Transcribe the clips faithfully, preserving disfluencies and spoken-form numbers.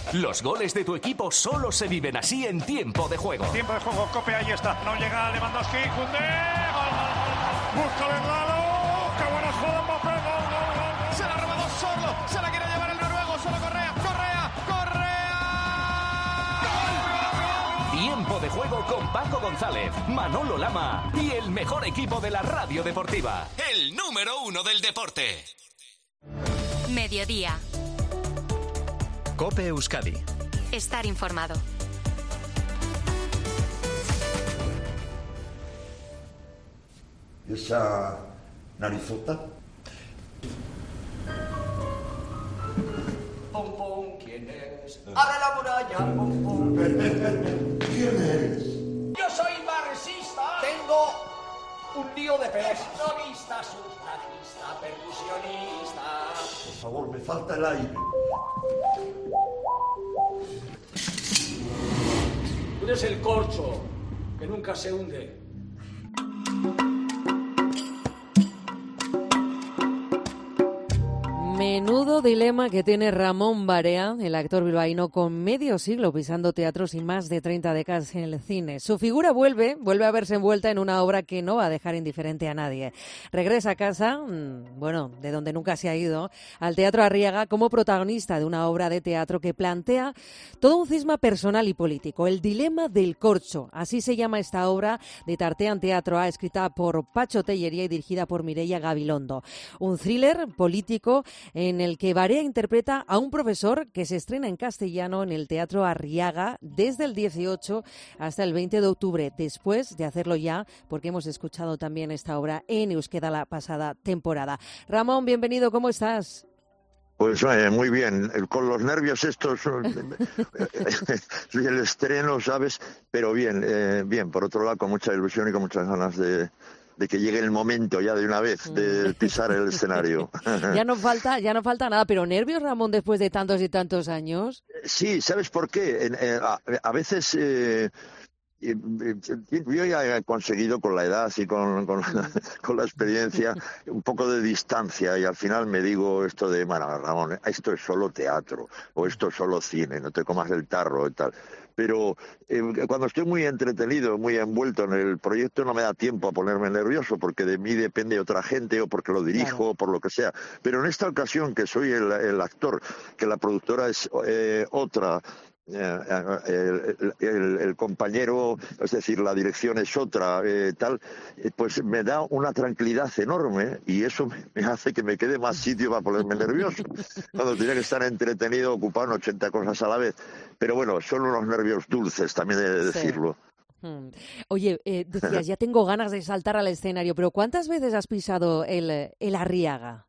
Los goles de tu equipo solo se viven así en Tiempo de Juego. Tiempo de Juego, Cope, ahí está. No llega Lewandowski, Koundé, gol, gol, gol. Busca Bernardo, qué buena jugada, Mbappé, gol, gol, gol. Se la ha robado solo, se la quiere llevar el noruego, solo Correa, Correa, Correa. Tiempo de Juego con Paco González, Manolo Lama y el mejor equipo de la radio deportiva. El número uno del deporte. Mediodía. COPE Euskadi. Estar informado. Esa narizota. Pum, pum, ¿quién es? ¡Abre la muralla! Pum, pum. ¿Quién eres? Yo soy marxista. Tengo un lío de pelos. Tectonista, sufragista, percusionista. Por favor, me falta el aire. Tú eres el corcho que nunca se hunde. Menudo dilema que tiene Ramón Barea, el actor bilbaíno con medio siglo pisando teatros y más de treinta décadas en el cine. Su figura vuelve, vuelve a verse envuelta en una obra que no va a dejar indiferente a nadie. Regresa a casa, bueno, de donde nunca se ha ido, al Teatro Arriaga como protagonista de una obra de teatro que plantea todo un cisma personal y político, el dilema del corcho. Así se llama esta obra de Tartean Teatro A, escrita por Pacho Tellería y dirigida por Mireia Gabilondo. Un thriller político en el que Barea interpreta a un profesor que se estrena en castellano en el Teatro Arriaga desde el dieciocho hasta el veinte de octubre, después de hacerlo ya, porque hemos escuchado también esta obra en euskera la pasada temporada. Ramón, bienvenido, ¿cómo estás? Pues eh, muy bien, con los nervios estos, el estreno, ¿sabes? Pero bien, eh, bien, por otro lado, con mucha ilusión y con muchas ganas de... de que llegue el momento ya de una vez de pisar el escenario. Ya no falta, ya no falta nada, pero ¿nervios, Ramón, después de tantos y tantos años? Sí, ¿sabes por qué? A, a veces eh, yo ya he conseguido con la edad y con, con, con la experiencia un poco de distancia y al final me digo esto de, bueno, Ramón, esto es solo teatro o esto es solo cine, no te comas el tarro y tal. Pero eh, cuando estoy muy entretenido, muy envuelto en el proyecto, no me da tiempo a ponerme nervioso porque de mí depende otra gente o porque lo dirijo claro. o por lo que sea. Pero en esta ocasión, que soy el, el actor, que la productora es eh, otra, eh, el, el, el compañero, es decir, la dirección es otra, eh, tal, eh, pues me da una tranquilidad enorme y eso me hace que me quede más sitio para ponerme nervioso. Cuando tenía que estar entretenido, ocupado en ochenta cosas a la vez. Pero bueno, son unos nervios dulces, también he de decirlo. Sí. Oye, eh, decías, ya tengo ganas de saltar al escenario, pero ¿cuántas veces has pisado el, el Arriaga?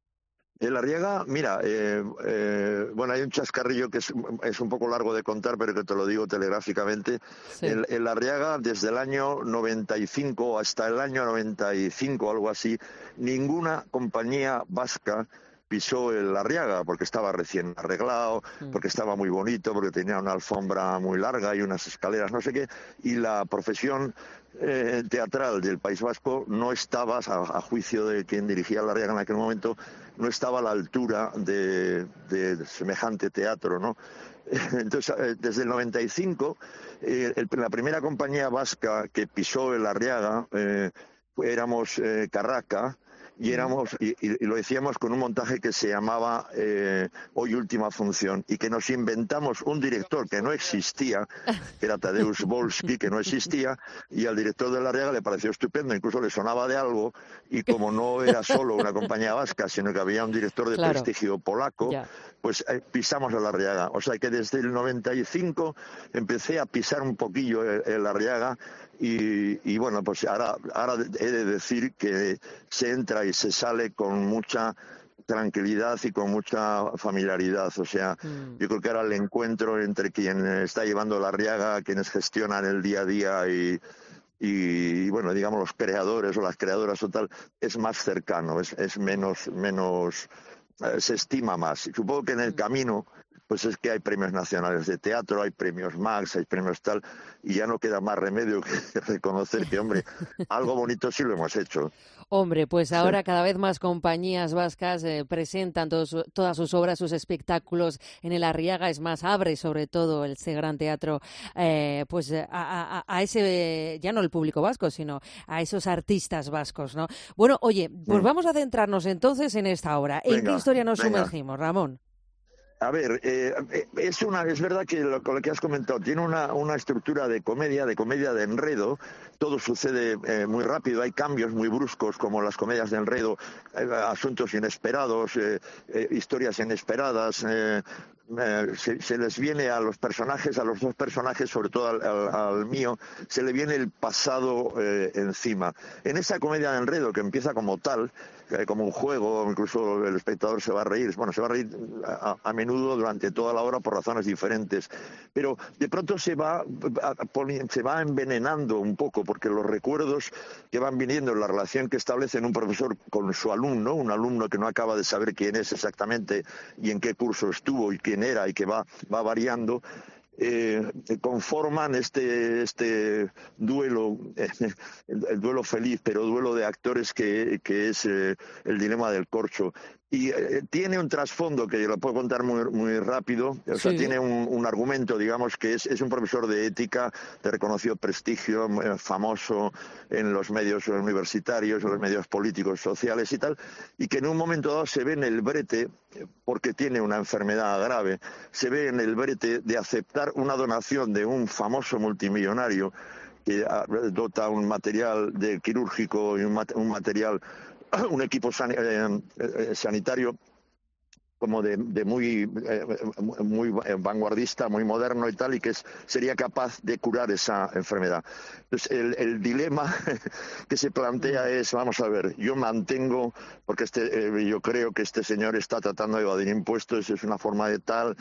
El Arriaga, mira, eh, eh, bueno, hay un chascarrillo que es, es un poco largo de contar, pero que te lo digo telegráficamente. Sí. El, el Arriaga, desde el año noventa y cinco hasta el año noventa y cinco, algo así, ninguna compañía vasca pisó el Arriaga porque estaba recién arreglado, porque estaba muy bonito, porque tenía una alfombra muy larga y unas escaleras, no sé qué, y la profesión eh, teatral del País Vasco no estaba, a, a juicio de quien dirigía el Arriaga en aquel momento, no estaba a la altura de, de semejante teatro, ¿no? Entonces, eh, desde el noventa y cinco, eh, el, la primera compañía vasca que pisó el Arriaga, eh, éramos eh, Carraca, y éramos y, y lo decíamos con un montaje que se llamaba eh, Hoy Última Función, y que nos inventamos un director que no existía, que era Tadeusz Wolski, que no existía, y al director de la Arriaga le pareció estupendo, incluso le sonaba de algo, y como no era solo una compañía vasca, sino que había un director de claro. prestigio polaco, ya. pues eh, pisamos el Arriaga. O sea que desde el noventa y cinco empecé a pisar un poquillo el, el Arriaga, y, y bueno, pues ahora, ahora he de decir que se entra y se sale con mucha tranquilidad y con mucha familiaridad. O sea, mm. yo creo que ahora el encuentro entre quien está llevando la Arriaga, quienes gestionan el día a día y, y, y bueno, digamos los creadores o las creadoras o tal, es más cercano, es, es menos, menos eh, se estima más. Supongo que en el camino pues es que hay premios nacionales de teatro, hay premios Max, hay premios tal, y ya no queda más remedio que reconocer que, hombre, algo bonito sí lo hemos hecho. Hombre, pues ahora cada vez más compañías vascas eh, presentan todos, todas sus obras, sus espectáculos en el Arriaga. Es más, abre sobre todo este gran teatro eh, pues a, a, a ese, ya no el público vasco, sino a esos artistas vascos, ¿no? Bueno, oye, pues mm. vamos a centrarnos entonces en esta obra. ¿En venga, qué historia nos venga. sumergimos, Ramón? A ver, eh, es una es verdad que lo, lo que has comentado tiene una, una estructura de comedia, de comedia de enredo. Todo sucede eh, muy rápido, hay cambios muy bruscos como las comedias de enredo, eh, asuntos inesperados, eh, eh, historias inesperadas. Eh, eh, se, se les viene a los personajes, a los dos personajes, sobre todo al, al, al mío, se le viene el pasado eh, encima. En esa comedia de enredo que empieza como tal, como un juego, incluso el espectador se va a reír, bueno, se va a reír a, a menudo durante toda la hora por razones diferentes, pero de pronto se va, se va envenenando un poco, porque los recuerdos que van viniendo en la relación que establecen un profesor con su alumno, un alumno que no acaba de saber quién es exactamente y en qué curso estuvo y quién era y que va, va variando, Eh, conforman este este duelo, eh, el, el duelo feliz, pero duelo de actores que, que es eh, el dilema del corcho. Y eh, tiene un trasfondo que lo puedo contar muy muy rápido, o sea, sí. tiene un, un argumento, digamos, que es, es un profesor de ética de reconocido prestigio, eh, famoso en los medios universitarios, en los medios políticos, sociales y tal, y que en un momento dado se ve en el brete, porque tiene una enfermedad grave, se ve en el brete de aceptar una donación de un famoso multimillonario que dota un material de quirúrgico y un, un material un equipo san, eh, sanitario como de, de muy eh, muy vanguardista, muy moderno y tal, y que es, sería capaz de curar esa enfermedad. Entonces, el, el dilema que se plantea es, vamos a ver, yo mantengo, porque este eh, yo creo que este señor está tratando de evadir impuestos, es una forma de tal,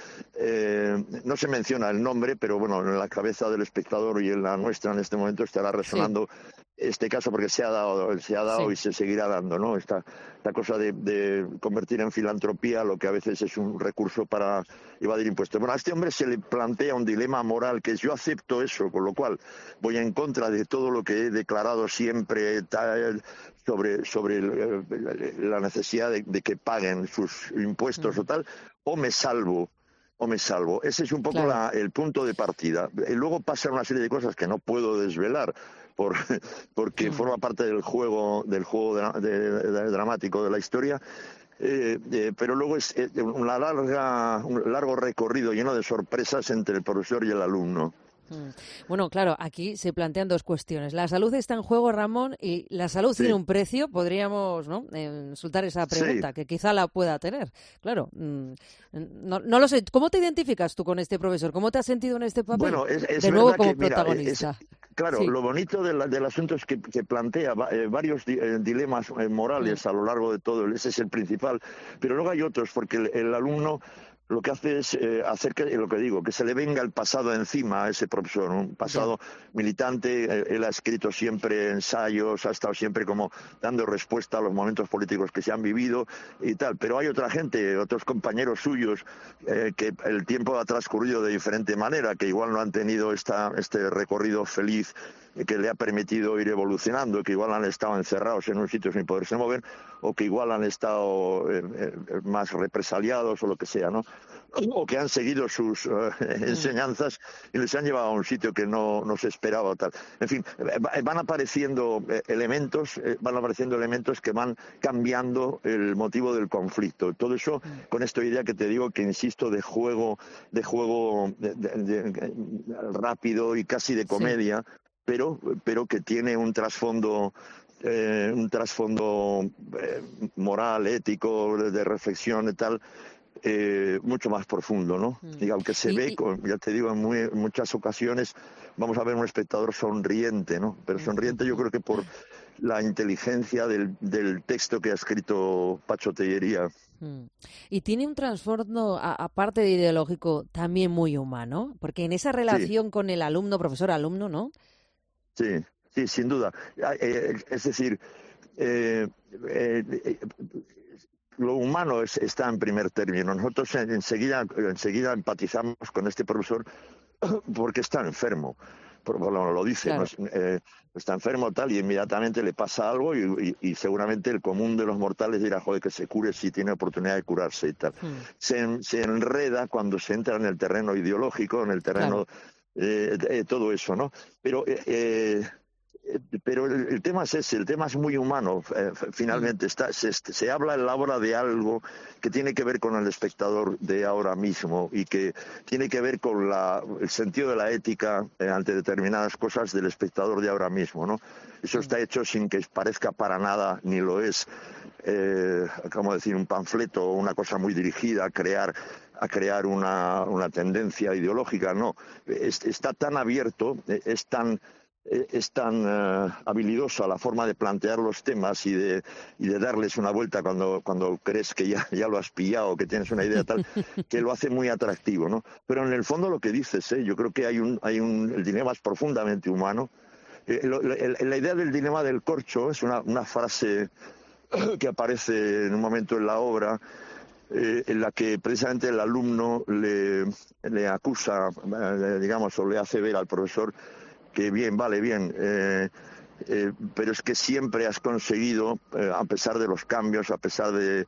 eh, no se menciona el nombre, pero bueno, en la cabeza del espectador y en la nuestra en este momento estará resonando sí. este caso, porque se ha dado, se ha dado sí. y se seguirá dando, ¿no? Esta, esta cosa de, de convertir en filantropía lo que a veces es un recurso para evadir impuestos. Bueno, a este hombre se le plantea un dilema moral, que es yo acepto eso, con lo cual voy en contra de todo lo que he declarado siempre tal, sobre, sobre el, la necesidad de, de que paguen sus impuestos mm. o tal, o me salvo. o me salvo. Ese es un poco claro. la, el punto de partida. Y luego pasan una serie de cosas que no puedo desvelar por, porque mm. forma parte del juego del juego de, de, de, dramático de la historia. Eh, eh, pero luego es eh, una larga, un largo recorrido lleno de sorpresas entre el profesor y el alumno. Bueno, claro, aquí se plantean dos cuestiones. La salud está en juego, Ramón, y la salud sí. tiene un precio. Podríamos ¿no? eh, soltar esa pregunta, sí. que quizá la pueda tener. Claro, mmm, no, no lo sé. ¿Cómo te identificas tú con este profesor? ¿Cómo te has sentido en este papel? Bueno, es, es de nuevo como que, mira, protagonista. Es, claro, sí. lo bonito de la, del asunto es que, que plantea eh, varios di, eh, dilemas eh, morales sí. a lo largo de todo. Ese es el principal. Pero luego hay otros, porque el, el alumno lo que hace es eh, hacer que, lo que digo, que se le venga el pasado encima a ese profesor, un pasado sí. militante. Eh, él ha escrito siempre ensayos, ha estado siempre como dando respuesta a los momentos políticos que se han vivido y tal. Pero hay otra gente, otros compañeros suyos, eh, que el tiempo ha transcurrido de diferente manera, que igual no han tenido esta, este recorrido feliz que le ha permitido ir evolucionando, que igual han estado encerrados en un sitio sin poderse mover, o que igual han estado eh, eh, más represaliados o lo que sea, ¿no? O que han seguido sus uh, enseñanzas y les han llevado a un sitio que no, no se esperaba o tal. En fin, van apareciendo eh, elementos, eh, van apareciendo elementos que van cambiando el motivo del conflicto. Todo eso con esta idea que te digo, que insisto, de juego, de juego de, de, de, rápido y casi de comedia. Sí. Pero, pero que tiene un trasfondo, eh, un trasfondo eh, moral, ético, de, de reflexión y tal, eh, mucho más profundo, ¿no? Mm. Y aunque se y, ve, y... ya te digo, en, muy, en muchas ocasiones vamos a ver un espectador sonriente, ¿no? Pero sonriente yo creo que por la inteligencia del, del texto que ha escrito Pacho Tellería. Mm. Y tiene un trasfondo, aparte de ideológico, también muy humano, porque en esa relación sí. con el alumno, profesor-alumno, ¿no? Sí, sí, sin duda. Eh, es decir, eh, eh, lo humano es, está en primer término. Nosotros enseguida, enseguida empatizamos con este profesor porque está enfermo. Bueno, lo dice, claro. ¿no? eh, está enfermo tal y inmediatamente le pasa algo y, y, y seguramente el común de los mortales dirá, joder, que se cure si tiene oportunidad de curarse y tal. Hmm. Se, se enreda cuando se entra en el terreno ideológico, en el terreno, claro. eh, eh, todo eso, ¿no? Pero... Eh, eh, Pero el, el tema es ese, el tema es muy humano, eh, finalmente. Está, se, se habla en la obra de algo que tiene que ver con el espectador de ahora mismo y que tiene que ver con la, el sentido de la ética eh, ante determinadas cosas del espectador de ahora mismo, ¿no? Eso está hecho sin que parezca para nada, ni lo es, eh, como decir, un panfleto o una cosa muy dirigida a crear a crear una, una tendencia ideológica, no. Es, está tan abierto, es tan... es tan uh, habilidosa la forma de plantear los temas y de, y de darles una vuelta cuando, cuando crees que ya, ya lo has pillado, que tienes una idea tal, que lo hace muy atractivo, ¿no? Pero en el fondo lo que dices, ¿eh? Yo creo que hay un, hay un, el dilema es profundamente humano. Eh, lo, el, la idea del dilema del corcho es una, una frase que aparece en un momento en la obra, Eh, en la que precisamente el alumno le, le acusa, eh, digamos, o le hace ver al profesor que bien, vale, bien, eh, eh, pero es que siempre has conseguido, eh, a pesar de los cambios, a pesar de,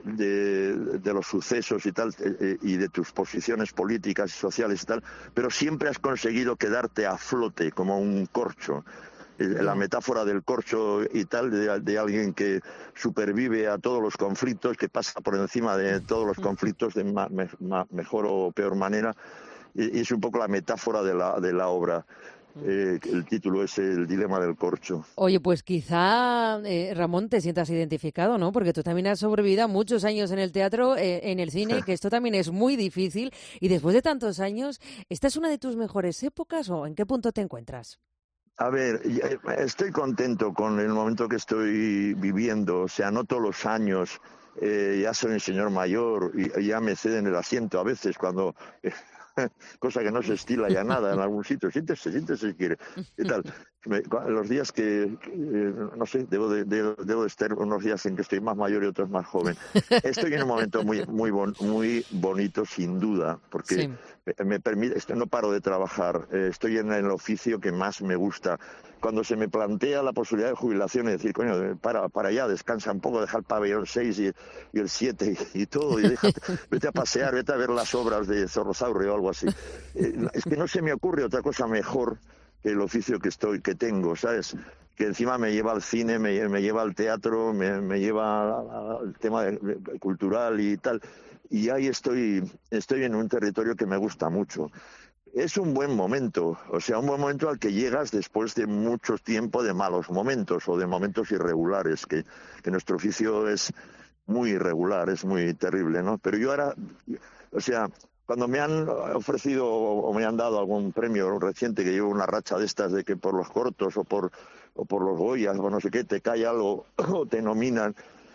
de, de los sucesos y tal, eh, y de tus posiciones políticas y sociales y tal, pero siempre has conseguido quedarte a flote como un corcho. La metáfora del corcho y tal, de, de alguien que supervive a todos los conflictos, que pasa por encima de todos los conflictos de ma, me, ma, mejor o peor manera, y, y es un poco la metáfora de la, de la obra. Eh, el título es El dilema del corcho. Oye, pues quizá, eh, Ramón, te sientas identificado, ¿no? Porque tú también has sobrevivido a muchos años en el teatro, eh, en el cine, que esto también es muy difícil, y después de tantos años, ¿esta es una de tus mejores épocas o en qué punto te encuentras? A ver, estoy contento con el momento que estoy viviendo, o sea, no todos los años, eh, ya soy un señor mayor y ya me ceden el asiento a veces cuando... Eh, cosa que no se estila ya nada en algún sitio, siéntese, siéntese si quiere, ¿qué tal? Me, los días que, que no sé, debo de, de, debo de estar unos días en que estoy más mayor y otros más joven. Estoy en un momento muy muy bon, muy bonito, sin duda, porque sí. me, me permite, no paro de trabajar, eh, estoy en el oficio que más me gusta. Cuando se me plantea la posibilidad de jubilación y decir, coño, para, para allá, descansa un poco, deja el pabellón seis y, y el siete y, y todo, y déjate, vete a pasear, vete a ver las obras de Zorrosaurio o algo así. Eh, es que no se me ocurre otra cosa mejor que el oficio que estoy, que tengo, ¿sabes? Que encima me lleva al cine, me, me lleva al teatro, me, me lleva al tema de, de, cultural y tal. Y ahí estoy, estoy en un territorio que me gusta mucho. Es un buen momento, o sea, un buen momento al que llegas después de mucho tiempo de malos momentos o de momentos irregulares, que, que nuestro oficio es muy irregular, es muy terrible, ¿no? Pero yo ahora, o sea, cuando me han ofrecido o me han dado algún premio reciente, que llevo una racha de estas de que por los cortos o por, o por los Goyas o no sé qué, te cae algo o te nominan,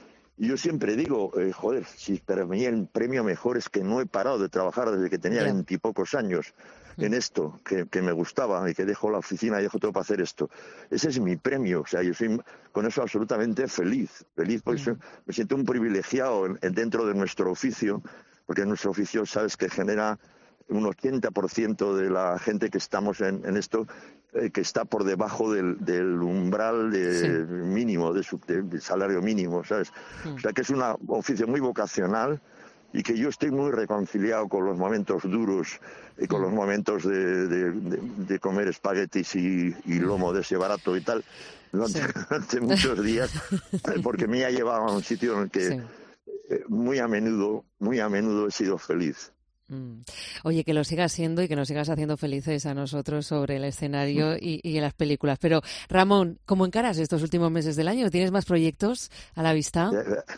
y yo siempre digo, eh, joder, si para mí el premio mejor es que no he parado de trabajar desde que tenía veintipocos años en esto, que, que me gustaba y que dejo la oficina y dejo todo para hacer esto. Ese es mi premio, o sea, yo soy con eso absolutamente feliz, feliz porque soy, me siento un privilegiado en, en dentro de nuestro oficio, porque nuestro oficio, sabes, que genera un ochenta por ciento de la gente que estamos en, en esto, eh, que está por debajo del, del umbral de, sí. mínimo, de su, de, del salario mínimo, ¿sabes? Sí. O sea, que es un oficio muy vocacional y que yo estoy muy reconciliado con los momentos duros y con sí. los momentos de, de, de, de comer espaguetis y, y lomo de ese barato y tal, durante, sí. durante muchos días, porque me ha llevado a un sitio en el que sí. eh, muy a menudo, muy a menudo he sido feliz. Mm. Oye, que lo sigas siendo y que nos sigas haciendo felices a nosotros sobre el escenario y, y en las películas. Pero, Ramón, ¿cómo encaras estos últimos meses del año? ¿Tienes más proyectos a la vista?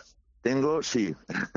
Tengo, sí.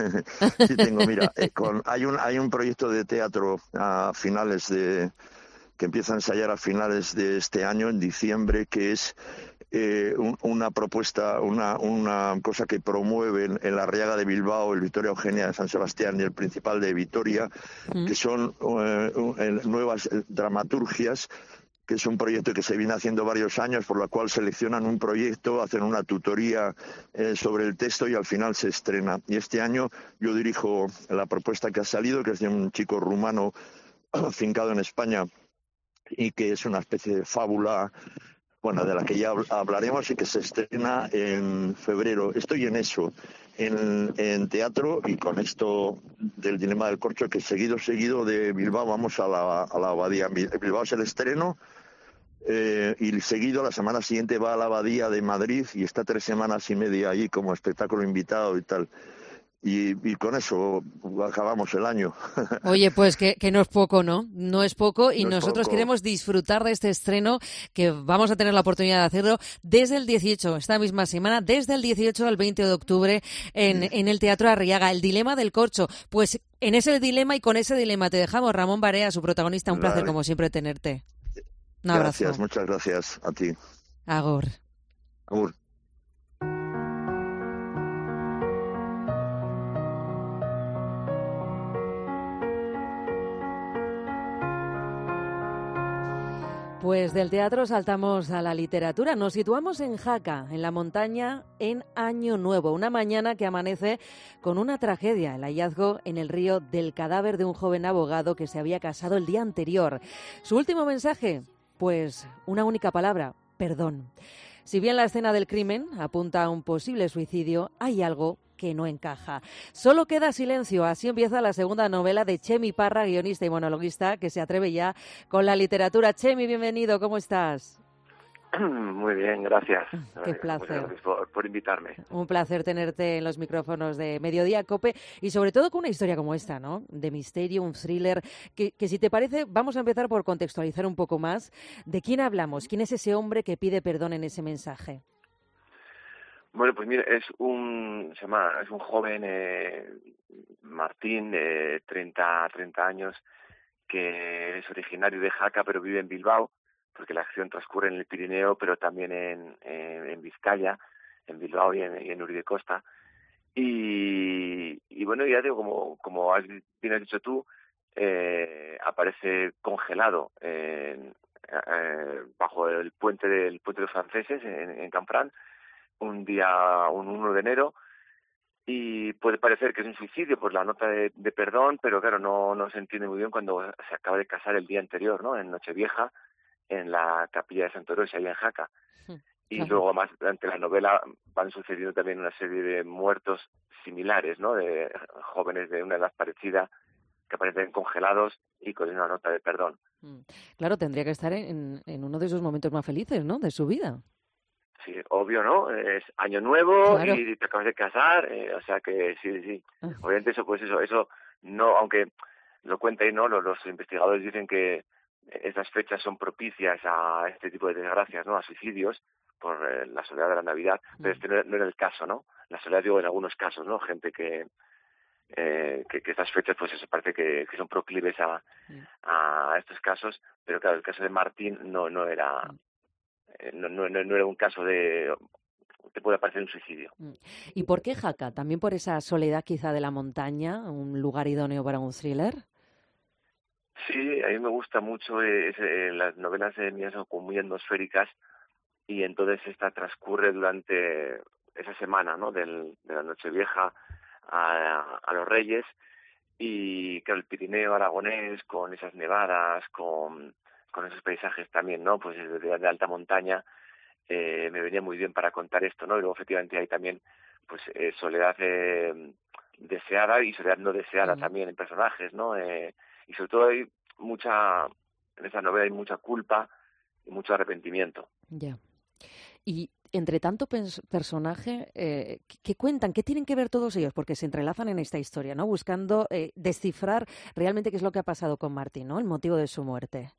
sí tengo, mira, eh, con, hay, un, hay un proyecto de teatro a finales de... que empieza a ensayar a finales de este año, en diciembre, que es eh, un, una propuesta, una, una cosa que promueven en la Arriaga de Bilbao, el Victoria Eugenia de San Sebastián y el Principal de Vitoria, mm. que son eh, nuevas dramaturgias que es un proyecto que se viene haciendo varios años, por la cual seleccionan un proyecto, hacen una tutoría eh, sobre el texto y al final se estrena. Y este año yo dirijo la propuesta que ha salido, que es de un chico rumano afincado en España y que es una especie de fábula, bueno, de la que ya hablaremos y que se estrena en febrero. Estoy en eso, en, en teatro, y con esto del Dilema del Corcho, que seguido, seguido de Bilbao vamos a la, a la Abadía. Bilbao es el estreno, eh, y seguido la semana siguiente va a la Abadía de Madrid y está tres semanas y media ahí como espectáculo invitado y tal. Y, y con eso acabamos el año. Oye, pues que, que no es poco, ¿no? No es poco y no nosotros poco. queremos disfrutar de este estreno, que vamos a tener la oportunidad de hacerlo desde el dieciocho, esta misma semana, desde el dieciocho al veinte de octubre en, en el Teatro Arriaga, El Dilema del Corcho. Pues en ese dilema y con ese dilema te dejamos, Ramón Barea, su protagonista. Un placer, Vale. como siempre, tenerte. Un abrazo. Gracias, muchas gracias a ti. Agur. Agur. Pues del teatro saltamos a la literatura. Nos situamos en Jaca, en la montaña, en Año Nuevo. Una mañana que amanece con una tragedia, el hallazgo en el río del cadáver de un joven abogado que se había casado el día anterior. Su último mensaje, pues una única palabra: perdón. Si bien la escena del crimen apunta a un posible suicidio, hay algo que no encaja. Solo queda silencio. Así empieza la segunda novela de Chemi Parra, guionista y monologuista, que se atreve ya con la literatura. Chemi, bienvenido, ¿cómo estás? Muy bien, gracias. Qué placer. Muchas gracias por, por invitarme. Un placer tenerte en los micrófonos de Mediodía Cope y sobre todo con una historia como esta, ¿no? De misterio, un thriller, que, que si te parece vamos a empezar por contextualizar un poco más. ¿De quién hablamos? ¿Quién es ese hombre que pide perdón en ese mensaje? Bueno, pues mira, es un se llama es un joven eh, Martín de treinta años, que es originario de Jaca pero vive en Bilbao, porque la acción transcurre en el Pirineo, pero también en, en, en Vizcaya, en Bilbao y en, y en Uribe-Costa. Y, y bueno, ya digo, como como has, bien has dicho tú, eh, aparece congelado en, eh, bajo el puente del puente de los franceses en, en Canfranc, un día, un uno de enero, y puede parecer que es un suicidio por la nota de, de perdón, pero claro, no, no se entiende muy bien cuando se acaba de casar el día anterior, ¿no? En Nochevieja, en la capilla de Santa Rosa, ahí en Jaca. Sí, y claro. Luego, más durante la novela, van sucediendo también una serie de muertos similares, ¿no? De jóvenes de una edad parecida que aparecen congelados y con una nota de perdón. Claro, tendría que estar en, en uno de esos momentos más felices, ¿no?, de su vida. Sí, obvio, ¿no? Es año nuevo, claro, y te acabas de casar, eh, o sea que sí, sí. Ah. Obviamente eso, pues eso, eso no, aunque lo cuenta y no, los, los investigadores dicen que estas fechas son propicias a este tipo de desgracias, ¿no? A suicidios por eh, la soledad de la Navidad, mm. pero este no, no era el caso, ¿no? La soledad, digo, en algunos casos, ¿no? Gente que eh, que, que estas fechas, pues eso parece que, que son proclives a, mm. a estos casos, pero claro, el caso de Martín no, no era... Mm. No, no, no era un caso de... te puede parecer un suicidio. ¿Y por qué Jaca? ¿También por esa soledad quizá de la montaña? ¿Un lugar idóneo para un thriller? Sí, a mí me gusta mucho. Eh, eh, las novelas de mías son como muy atmosféricas y entonces esta transcurre durante esa semana, ¿no? Del, de la Nochevieja a, a los Reyes, y claro, el Pirineo aragonés con esas nevadas, con... con esos paisajes también, ¿no? Pues de, de alta montaña, eh, me venía muy bien para contar esto, ¿no? Y luego efectivamente hay también, pues, eh, soledad eh, deseada y soledad no deseada mm. también en personajes, ¿no? Eh, y sobre todo hay mucha, en esta novela hay mucha culpa y mucho arrepentimiento. Ya. Y entre tanto pers- personaje, eh, ¿qué cuentan? ¿Qué tienen que ver todos ellos? Porque se entrelazan en esta historia, ¿no? Buscando eh, descifrar realmente qué es lo que ha pasado con Martín, ¿no? El motivo de su muerte.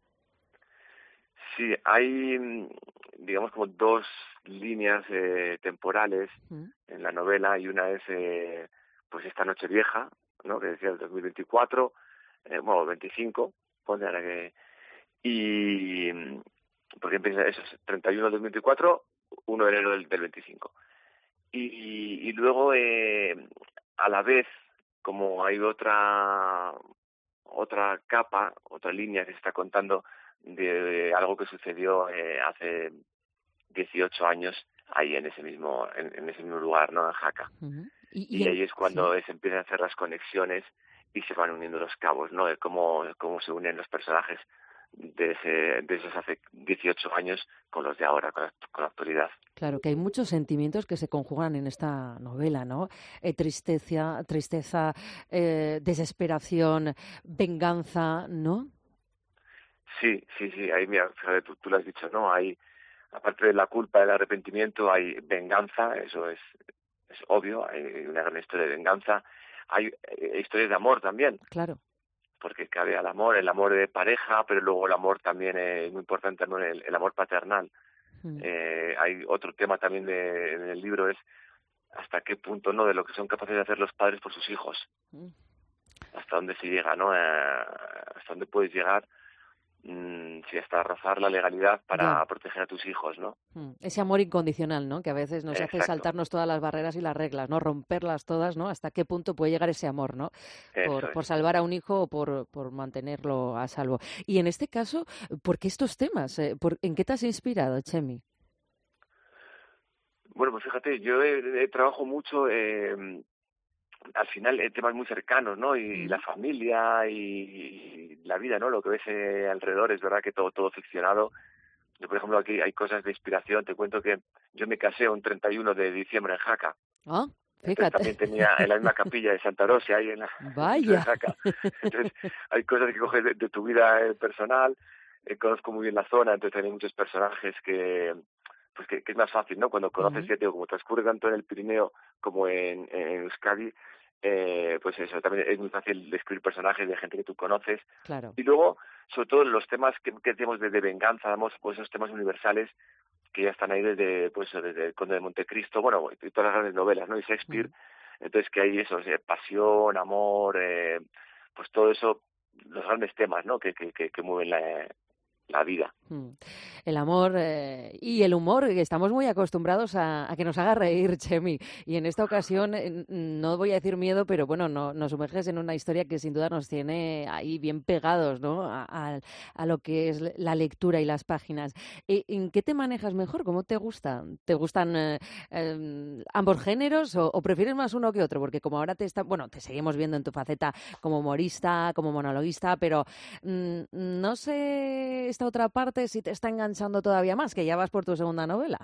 Sí, hay, digamos, como dos líneas eh, temporales ¿Mm? en la novela, y una es, eh, pues, esta Nochevieja, ¿no?, que decía el dos mil veinticuatro, eh, bueno, veinticinco, pone ahora que... Y, porque empieza eso, treinta y uno del dos mil veinticuatro, uno de enero del, del veinticinco. Y, y luego, eh, a la vez, como hay otra, otra capa, otra línea que se está contando de algo que sucedió eh, hace dieciocho años ahí en ese mismo en, en ese mismo lugar, ¿no? En Jaca. Uh-huh. Y, y, y en, ahí es cuando sí. se empiezan a hacer las conexiones y se van uniendo los cabos, ¿no? De cómo, cómo se unen los personajes de, ese, de esos hace dieciocho años con los de ahora, con la, con la actualidad. Claro, que hay muchos sentimientos que se conjugan en esta novela, ¿no? Eh, tristeza, tristeza eh, desesperación, venganza, ¿no? Sí, sí, sí, ahí mira, fíjate, tú, tú lo has dicho, ¿no? Hay, aparte de la culpa, del arrepentimiento, hay venganza, eso es, es obvio, hay una gran historia de venganza, hay eh, historias de amor también. Claro. Porque cabe al amor, el amor de pareja, pero luego el amor también es muy importante, ¿no? el, el amor paternal. Mm. Eh, hay otro tema también de, en el libro, es hasta qué punto, ¿no?, de lo que son capaces de hacer los padres por sus hijos. Mm. Hasta dónde se llega, ¿no? Eh, hasta dónde puedes llegar, mmm, si hasta rozar la legalidad para yeah. proteger a tus hijos, ¿no? Mm. Ese amor incondicional, ¿no? Que a veces nos Exacto. hace saltarnos todas las barreras y las reglas, ¿no? Romperlas todas, ¿no? Hasta qué punto puede llegar ese amor, ¿no? Por, es. por salvar a un hijo o por, por mantenerlo a salvo. Y en este caso, ¿por qué estos temas? ¿Por, ¿En qué te has inspirado, Chemi? Bueno, pues fíjate, yo he, he trabajo mucho, eh, al final, en temas muy cercanos, ¿no? Y, y la familia y, y la vida, ¿no? Lo que ves eh, alrededor, es verdad que todo todo ficcionado. Yo, por ejemplo, aquí hay cosas de inspiración. Te cuento que yo me casé un treinta y uno de diciembre en Jaca. Ah, fíjate. Entonces también tenía en la misma capilla de Santa Rosa, ahí en la Vaya. en Jaca. Entonces hay cosas que coges de, de tu vida eh, personal. Eh, conozco muy bien la zona, entonces hay muchos personajes que... pues que, que es más fácil, ¿no? Cuando conoces, uh-huh. ya te digo, como transcurre tanto en el Pirineo como en, en Euskadi, eh, pues eso, también es muy fácil describir personajes de gente que tú conoces. Claro. Y luego, sobre todo, los temas que, que tenemos de, de venganza, damos pues esos temas universales que ya están ahí desde, pues, desde el Conde de Montecristo, bueno, y todas las grandes novelas, ¿no? Y Shakespeare, uh-huh. entonces que hay eso, eh, pasión, amor, eh, pues todo eso, los grandes temas, ¿no? Que, que, que, que mueven la... la vida. El amor eh, y el humor, que estamos muy acostumbrados a, a que nos haga reír, Chemi. Y en esta ocasión, eh, no voy a decir miedo, pero bueno, no, nos sumerges en una historia que sin duda nos tiene ahí bien pegados, ¿no? A, a, a lo que es la lectura y las páginas. ¿En qué te manejas mejor? ¿Cómo te gusta? ¿Te gustan eh, eh, ambos géneros o, o prefieres más uno que otro? Porque como ahora te está, bueno, te seguimos viendo en tu faceta como humorista, como monologuista, pero mmm, no sé esta otra parte si te está enganchando todavía más, que ya vas por tu segunda novela.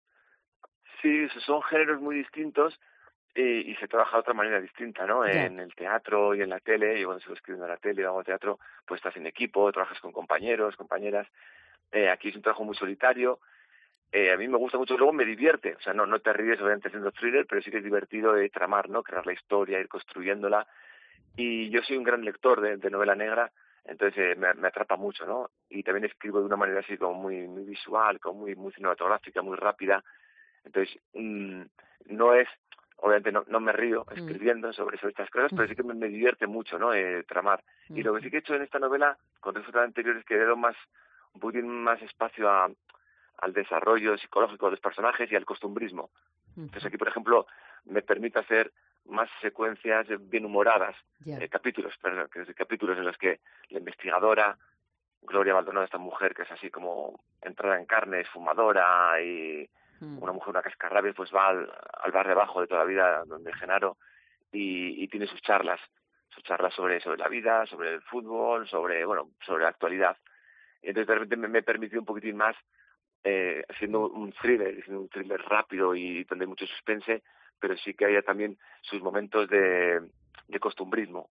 Sí, son géneros muy distintos eh, y se trabaja de otra manera distinta, ¿no? Ya. En el teatro y en la tele, y cuando sigo escribiendo en la tele o hago teatro, pues estás en equipo, trabajas con compañeros, compañeras. Eh, aquí es un trabajo muy solitario. Eh, a mí me gusta mucho, luego me divierte, o sea, no, no te ríes obviamente haciendo thriller, pero sí que es divertido de tramar, ¿no? Crear la historia, ir construyéndola. Y yo soy un gran lector de, de novela negra, entonces eh, me, me atrapa mucho, ¿no? Y también escribo de una manera así como muy muy visual, como muy muy cinematográfica, muy rápida. Entonces, mmm, no es, obviamente no, no me río escribiendo sobre, sobre estas cosas, pero sí que me, me divierte mucho, ¿no? Eh, tramar. Y lo que sí que he hecho en esta novela, con respecto a la anterior, es que he dado más, un poquitín más espacio a, al desarrollo psicológico de los personajes y al costumbrismo. Entonces aquí, por ejemplo, me permite hacer más secuencias bien humoradas, yeah. eh, capítulos, perdón, capítulos en los que la investigadora Gloria Maldonado, esta mujer que es así como entrada en carne, es fumadora y mm. una mujer, una cascarrabias, pues va al, al bar de abajo de toda la vida, donde Genaro, y, y tiene sus charlas, sus charlas sobre, sobre la vida, sobre el fútbol, sobre, bueno, sobre la actualidad. Y entonces de repente me, me permitió un poquitín más, eh, haciendo un thriller, haciendo un thriller rápido y donde hay mucho suspense, pero sí que haya también sus momentos de, de costumbrismo.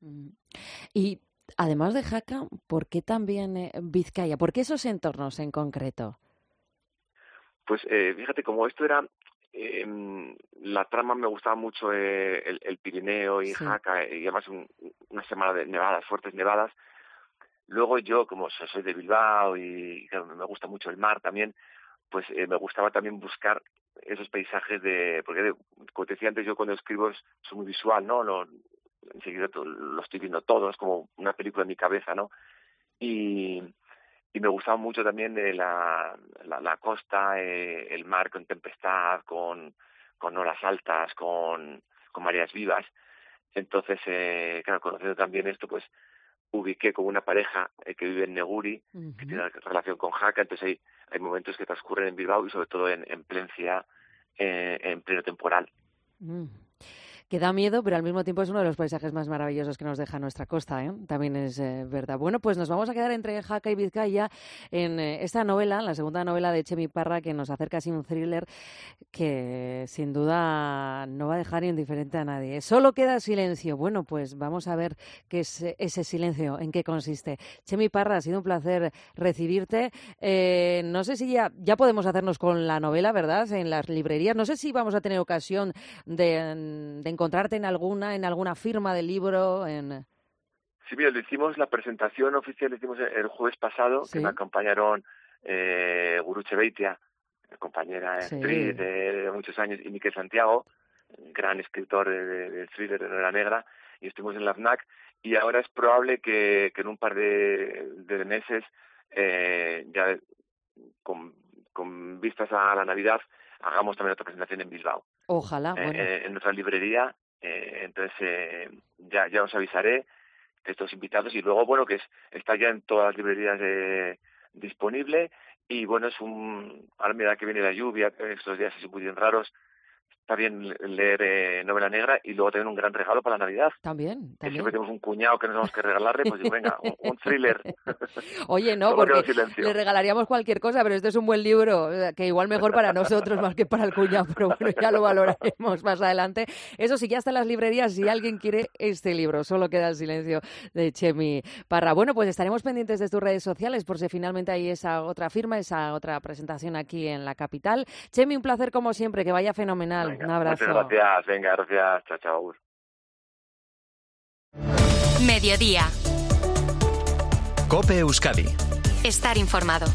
Y además de Jaca, ¿por qué también eh, Vizcaya? ¿Por qué esos entornos en concreto? Pues eh, fíjate, como esto era, eh, la trama me gustaba mucho eh, el, el Pirineo y sí. Jaca, y además un, una semana de nevadas, fuertes nevadas. Luego yo, como soy de Bilbao y claro, me gusta mucho el mar también, pues eh, me gustaba también buscar esos paisajes de, porque como te decía antes, yo cuando escribo soy muy visual, ¿no? Lo, enseguida todo, lo estoy viendo todo, es como una película en mi cabeza, ¿no? Y, y me gustaba mucho también de la, la, la costa, eh, el mar con tempestad, con, con olas altas, con, con mareas vivas. Entonces, eh, claro, conociendo también esto, pues ubiqué con una pareja eh, que vive en Neguri, Uh-huh. que tiene relación con Jaca, entonces hay, hay momentos que transcurren en Bilbao y sobre todo en, en Plencia, eh, en pleno temporal. Mm. Que da miedo, pero al mismo tiempo es uno de los paisajes más maravillosos que nos deja nuestra costa, ¿eh? También es eh, verdad. Bueno, pues nos vamos a quedar entre Jaca y Vizcaya en eh, esta novela, la segunda novela de Chemi Parra, que nos acerca así un thriller que sin duda no va a dejar indiferente a nadie. Solo queda silencio. Bueno, pues vamos a ver qué es ese silencio, en qué consiste. Chemi Parra, ha sido un placer recibirte. Eh, no sé si ya, ya podemos hacernos con la novela, ¿verdad?, en las librerías. No sé si vamos a tener ocasión de, de encontrarte en alguna en alguna firma del libro. En... Sí, mira, lo hicimos, la presentación oficial la hicimos el jueves pasado, ¿Sí? que me acompañaron eh, Gurutxe Beitia, compañera Sí. actriz de, de muchos años, y Miquel Santiago, gran escritor de, de thriller de novela negra, y estuvimos en la FNAC, y ahora es probable que, que en un par de, de meses, eh, ya con, con vistas a la Navidad, hagamos también otra presentación en Bilbao. Ojalá, bueno. Eh, en nuestra librería, eh, entonces eh, ya, ya os avisaré de estos invitados, y luego, bueno, que es, está ya en todas las librerías eh, disponible, y bueno, es un, ahora mira que viene la lluvia, estos días así muy bien raros, está bien leer eh, novela negra, y luego tener un gran regalo para la Navidad. También, Que también. siempre tenemos un cuñado que no sabemos qué regalarle, pues digo, venga, un, un thriller. Oye, no, Solo porque queda silencio. le regalaríamos cualquier cosa, pero este es un buen libro, que igual mejor para nosotros más que para el cuñado, pero bueno, ya lo valoraremos más adelante. Eso sí, ya está en las librerías si alguien quiere este libro. Solo queda el silencio de Chemi Parra. Bueno, pues estaremos pendientes de tus redes sociales por si finalmente hay esa otra firma, esa otra presentación aquí en la capital. Chemi, un placer como siempre, que vaya fenomenal. Venga, Un abrazo. muchas gracias, venga, gracias, chao, chao. Mediodía. COPE Euskadi. Estar informado.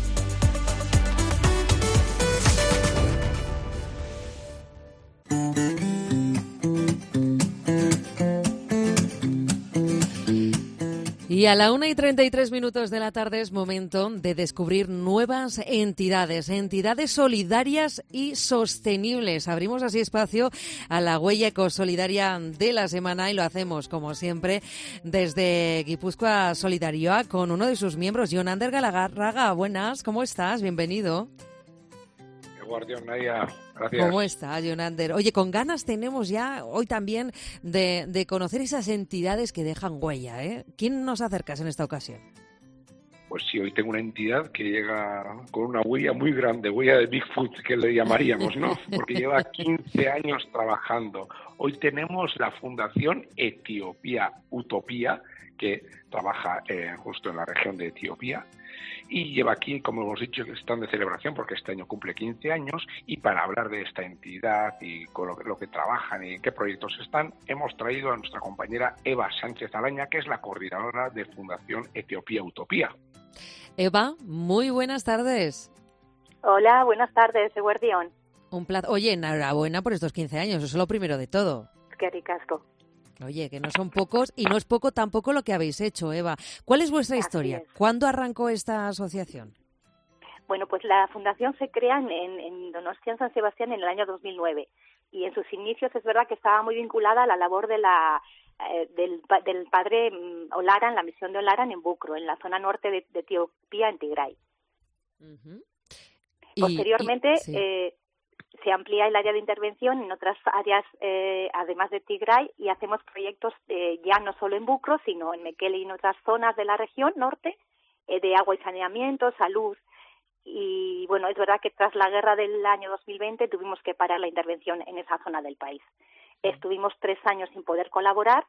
Y a la una y treinta y tres minutos de la tarde es momento de descubrir nuevas entidades, entidades solidarias y sostenibles. Abrimos así espacio a la huella ecosolidaria de la semana y lo hacemos, como siempre, desde Guipúzcoa Solidarioa con uno de sus miembros, Jonander Galarraga. Buenas, ¿cómo estás? Bienvenido. Guardián, Nadia, gracias. ¿Cómo está, Jonander? Oye, con ganas tenemos ya hoy también de, de conocer esas entidades que dejan huella, ¿eh? ¿Quién nos acercas en esta ocasión? Pues sí, hoy tengo una entidad que llega con una huella muy grande, huella de Bigfoot, que le llamaríamos, ¿no? Porque lleva quince años trabajando. Hoy tenemos la Fundación Etiopía Utopía, que trabaja eh, justo en la región de Etiopía, y lleva aquí, como hemos dicho, están de celebración porque este año cumple quince años, y para hablar de esta entidad y con lo que, lo que trabajan y en qué proyectos están, hemos traído a nuestra compañera Eva Sánchez Alaña, que es la coordinadora de Fundación Etiopía Utopía. Eva, muy buenas tardes. Hola, buenas tardes, Guardián. Un placer. Oye, enhorabuena por estos quince años, eso es lo primero de todo. Qué ricasco. Oye, que no son pocos y no es poco tampoco lo que habéis hecho, Eva. ¿Cuál es vuestra Así historia? es. ¿Cuándo arrancó esta asociación? Bueno, pues la fundación se crea en, en Donostia, en San Sebastián, en el año dos mil nueve. Y en sus inicios es verdad que estaba muy vinculada a la labor de la eh, del, del padre um, Olaran, la misión de Olaran en Bukro, en la zona norte de, de Etiopía, en Tigray. Uh-huh. Posteriormente, y, y, sí. eh, se amplía el área de intervención en otras áreas, eh, además de Tigray, y hacemos proyectos eh, ya no solo en Bukro, sino en Mekele y en otras zonas de la región norte, eh, de agua y saneamiento, salud. Y bueno, es verdad que tras la guerra del año dos mil veinte tuvimos que parar la intervención en esa zona del país. Estuvimos tres años sin poder colaborar,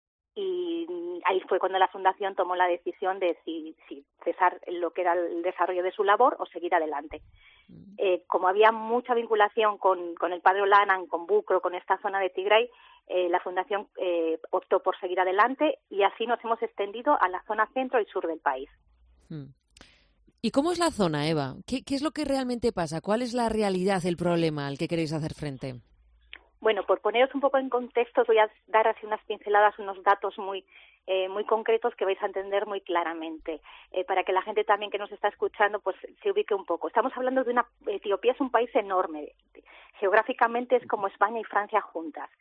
y ahí fue cuando la Fundación tomó la decisión de si, si cesar lo que era el desarrollo de su labor o seguir adelante. Eh, como había mucha vinculación con, con el padre Olaran, con Bukro, con esta zona de Tigray, eh, la Fundación eh, optó por seguir adelante, y así nos hemos extendido a la zona centro y sur del país. ¿Y cómo es la zona, Eva? ¿Qué, qué es lo que realmente pasa? ¿Cuál es la realidad, el problema al que queréis hacer frente? Bueno, por poneros un poco en contexto, os voy a dar así unas pinceladas, unos datos muy eh, muy concretos que vais a entender muy claramente, eh, para que la gente también que nos está escuchando pues se ubique un poco. Estamos hablando de una... Etiopía es un país enorme, geográficamente es como España y Francia juntas,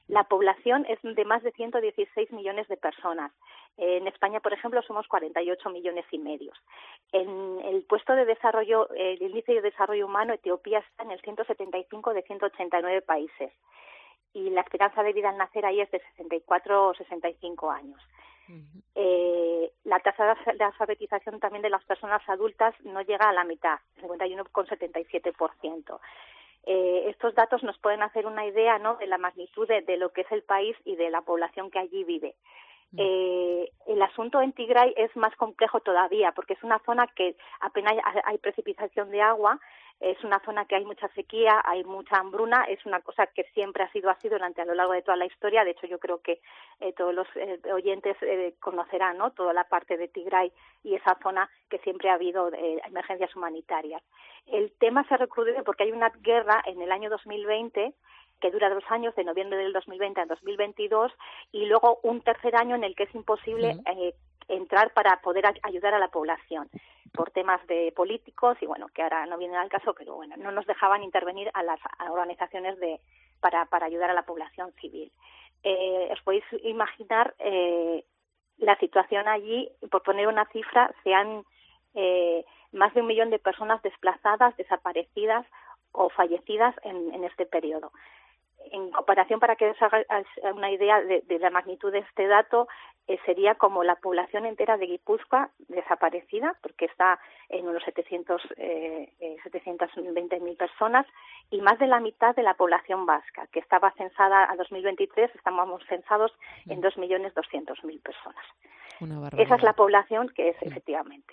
La población es de más de ciento dieciséis millones de personas. En España, por ejemplo, somos cuarenta y ocho millones y medio. En el puesto de desarrollo, el índice de desarrollo humano, Etiopía está en el ciento setenta y cinco de ciento ochenta y nueve países. Y la esperanza de vida al nacer ahí es de sesenta y cuatro o sesenta y cinco años. Uh-huh. Eh, la tasa de alfabetización también de las personas adultas no llega a la mitad, cincuenta y uno coma setenta y siete por ciento. Eh, estos datos nos pueden hacer una idea, ¿no?, de la magnitud de, de lo que es el país y de la población que allí vive. Eh, el asunto en Tigray es más complejo todavía porque es una zona que apenas hay precipitación de agua, es una zona que hay mucha sequía, hay mucha hambruna, es una cosa que siempre ha sido así durante a lo largo de toda la historia. De hecho, yo creo que eh, todos los eh, oyentes eh, conocerán, ¿no?, toda la parte de Tigray y esa zona que siempre ha habido eh, emergencias humanitarias. El tema se recrudece porque hay una guerra en el año dos mil veinte que dura dos años, de noviembre del dos mil veinte a dos mil veintidós, y luego un tercer año en el que es imposible uh-huh. eh, entrar para poder a- ayudar a la población por temas de políticos y bueno, que ahora no vienen al caso, pero bueno, no nos dejaban intervenir a las a organizaciones de para para ayudar a la población civil. Eh, os podéis imaginar eh, la situación allí, por poner una cifra, se han eh, más de un millón de personas desplazadas, desaparecidas o fallecidas en, en este periodo. En comparación, para que os hagáis una idea de, de la magnitud de este dato, eh, sería como la población entera de Guipúzcoa desaparecida, porque está en unos setecientos, eh, eh, setecientas veinte mil personas, y más de la mitad de la población vasca, que estaba censada a dos mil veintitrés, estamos censados en dos millones doscientos mil personas. Una barbaridad. Esa es la población que es, sí. efectivamente.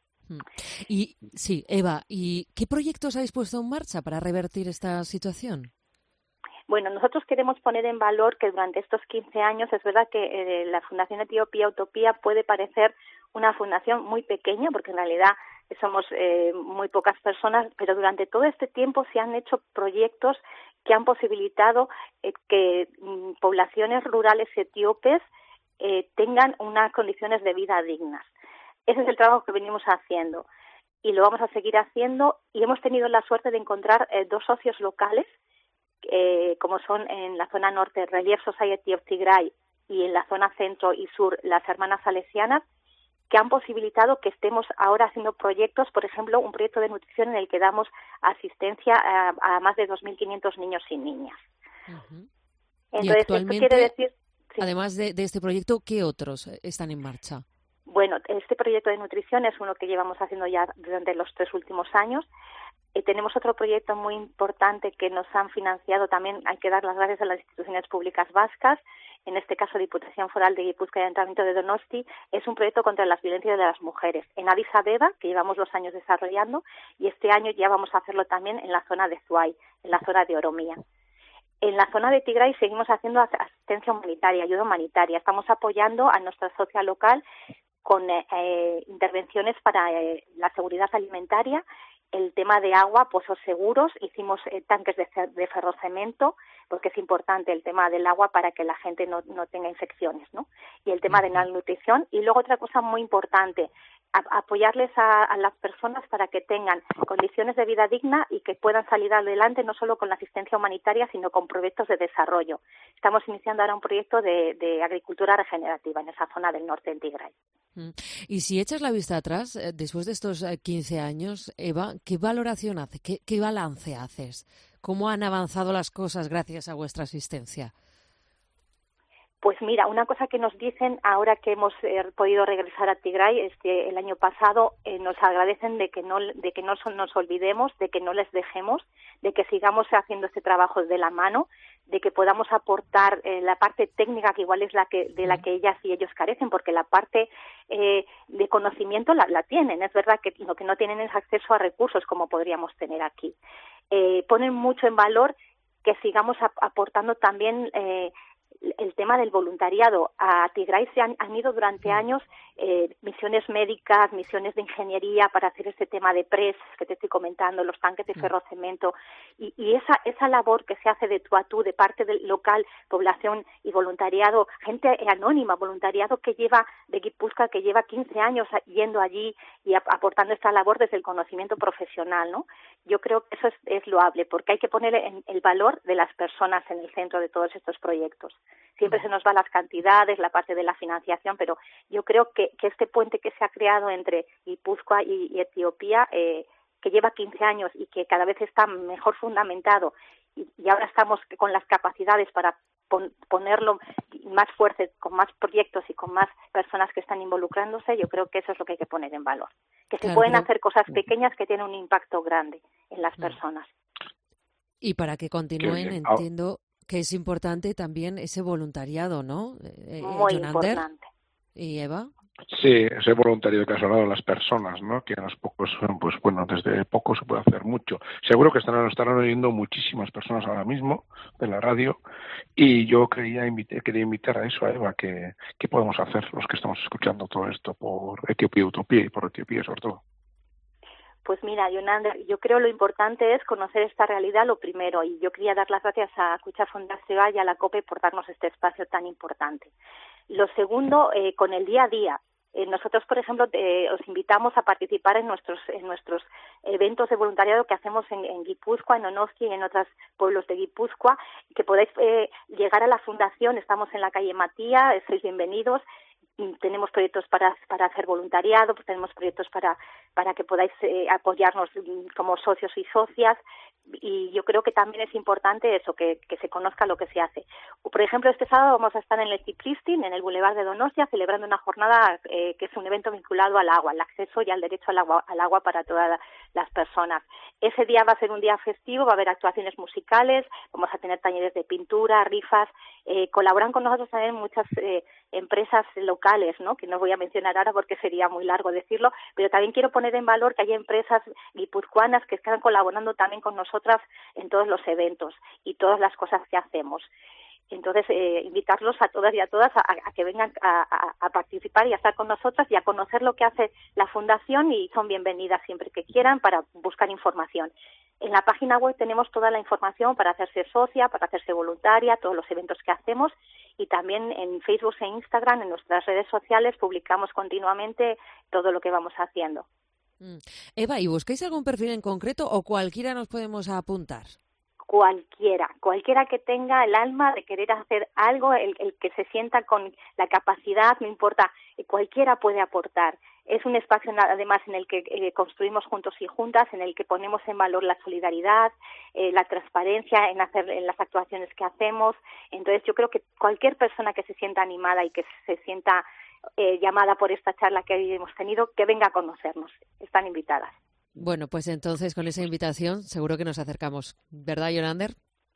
Y sí, Eva, ¿y qué proyectos habéis puesto en marcha para revertir esta situación? Bueno, nosotros queremos poner en valor que durante estos quince años es verdad que eh, la Fundación Etiopía Utopía puede parecer una fundación muy pequeña, porque en realidad somos eh, muy pocas personas, pero durante todo este tiempo se han hecho proyectos que han posibilitado eh, que mm, poblaciones rurales etíopes eh, tengan unas condiciones de vida dignas. Ese es el trabajo que venimos haciendo y lo vamos a seguir haciendo, y hemos tenido la suerte de encontrar eh, dos socios locales, eh, como son en la zona norte Relief Society of Tigray y en la zona centro y sur las Hermanas Salesianas, que han posibilitado que estemos ahora haciendo proyectos, por ejemplo, un proyecto de nutrición en el que damos asistencia a, a más de dos mil quinientos niños y niñas. Uh-huh. Entonces, y actualmente, esto quiere decir, sí. además de, de este proyecto, ¿qué otros están en marcha? Bueno, este proyecto de nutrición es uno que llevamos haciendo ya durante los tres últimos años. Eh, tenemos otro proyecto muy importante que nos han financiado también, hay que dar las gracias a las instituciones públicas vascas, en este caso Diputación Foral de Guipúzcoa y Ayuntamiento de Donosti. Es un proyecto contra las violencias de las mujeres en Addis Abeba, que llevamos dos años desarrollando, y este año ya vamos a hacerlo también en la zona de Zuay, en la zona de Oromía. En la zona de Tigray seguimos haciendo asistencia humanitaria, ayuda humanitaria. Estamos apoyando a nuestra socia local con eh, intervenciones para eh, la seguridad alimentaria, el tema de agua, pozos seguros, hicimos eh, tanques de, de ferrocemento, porque es importante el tema del agua para que la gente no, no tenga infecciones, ¿no? Y el tema de la nutrición. Y luego otra cosa muy importante, a, apoyarles a, a las personas para que tengan condiciones de vida digna y que puedan salir adelante no solo con la asistencia humanitaria, sino con proyectos de desarrollo. Estamos iniciando ahora un proyecto de, de agricultura regenerativa en esa zona del norte de Tigray. Y si echas la vista atrás, después de estos quince años, Eva, ¿qué valoración haces? ¿Qué, qué balance haces? ¿Cómo han avanzado las cosas gracias a vuestra asistencia? Pues mira, una cosa que nos dicen ahora que hemos eh, podido regresar a Tigray este, el año pasado, eh, nos agradecen de que no de que no nos olvidemos, de que no les dejemos, de que sigamos haciendo este trabajo de la mano, de que podamos aportar eh, la parte técnica, que igual es la que de la que ellas y ellos carecen, porque la parte eh, de conocimiento la, la tienen. Es verdad que lo que no tienen es acceso a recursos como podríamos tener aquí. Eh, ponen mucho en valor que sigamos ap- aportando también eh, el tema del voluntariado. A Tigray se han, han ido durante años eh, misiones médicas, misiones de ingeniería para hacer este tema de pres que te estoy comentando, los tanques de ferrocemento, y, y esa esa labor que se hace de tú a tú, de parte del local, población y voluntariado, gente anónima, voluntariado que lleva de Guipúzcoa, que lleva quince años yendo allí y ap aportando esta labor desde el conocimiento profesional, ¿no? Yo creo que eso es, es loable, porque hay que poner en el valor de las personas en el centro de todos estos proyectos. Siempre se nos van las cantidades, la parte de la financiación, pero yo creo que, que este puente que se ha creado entre Guipúzcoa y, y Etiopía, eh, que lleva quince años y que cada vez está mejor fundamentado, y, y ahora estamos con las capacidades para pon, ponerlo más fuerte, con más proyectos y con más personas que están involucrándose, yo creo que eso es lo que hay que poner en valor. Que se claro, pueden pero... hacer cosas pequeñas que tienen un impacto grande en las personas. Y para que continúen, entiendo que es importante también ese voluntariado, ¿no? Eh, Muy Jonander importante. ¿Y Eva? Sí, ese voluntariado que has hablado de las personas, ¿no? Que a los pocos, pues bueno, desde poco se puede hacer mucho. Seguro que estarán, estarán oyendo muchísimas personas ahora mismo de la radio, y yo quería invitar, quería invitar a eso, a Eva, que, que podemos hacer los que estamos escuchando todo esto por Etiopía Utopía y por Etiopía sobre todo. Pues mira, Jonander, yo creo lo importante es conocer esta realidad lo primero, y yo quería dar las gracias a Cucha Fundación y a la COPE por darnos este espacio tan importante. Lo segundo, eh, con el día a día. Eh, nosotros, por ejemplo, eh, os invitamos a participar en nuestros en nuestros eventos de voluntariado que hacemos en, en Guipúzcoa, en Donostia y en otros pueblos de Guipúzcoa, que podáis eh, llegar a la fundación. Estamos en la calle Matía, eh, sois bienvenidos. Tenemos proyectos para para hacer voluntariado, pues tenemos proyectos para para que podáis eh, apoyarnos como socios y socias, y yo creo que también es importante eso, que, que se conozca lo que se hace. Por ejemplo, este sábado vamos a estar en el Cipristin, en el Boulevard de Donostia, celebrando una jornada eh, que es un evento vinculado al agua, al acceso y al derecho al agua, al agua para todas las personas. Ese día va a ser un día festivo, va a haber actuaciones musicales, vamos a tener talleres de pintura, rifas, eh, colaboran con nosotros también muchas eh, empresas locales, ¿no? Que no voy a mencionar ahora porque sería muy largo decirlo, pero también quiero poner en valor que hay empresas guipuzcoanas que están colaborando también con nosotras en todos los eventos y todas las cosas que hacemos. Entonces, eh, invitarlos a todas y a todas a, a que vengan a, a, a participar y a estar con nosotras y a conocer lo que hace la Fundación, y son bienvenidas siempre que quieran para buscar información. En la página web tenemos toda la información para hacerse socia, para hacerse voluntaria, todos los eventos que hacemos, y también en Facebook e Instagram, en nuestras redes sociales, publicamos continuamente todo lo que vamos haciendo. Eva, ¿y buscáis algún perfil en concreto o cualquiera nos podemos apuntar? Cualquiera, cualquiera que tenga el alma de querer hacer algo, el, el que se sienta con la capacidad, no importa, cualquiera puede aportar. Es un espacio además en el que eh, construimos juntos y juntas, en el que ponemos en valor la solidaridad, eh, la transparencia en hacer en las actuaciones que hacemos. Entonces yo creo que cualquier persona que se sienta animada y que se sienta eh, llamada por esta charla que hoy hemos tenido, que venga a conocernos. Están invitadas. Bueno, pues entonces con esa invitación seguro que nos acercamos, ¿verdad, Jonander?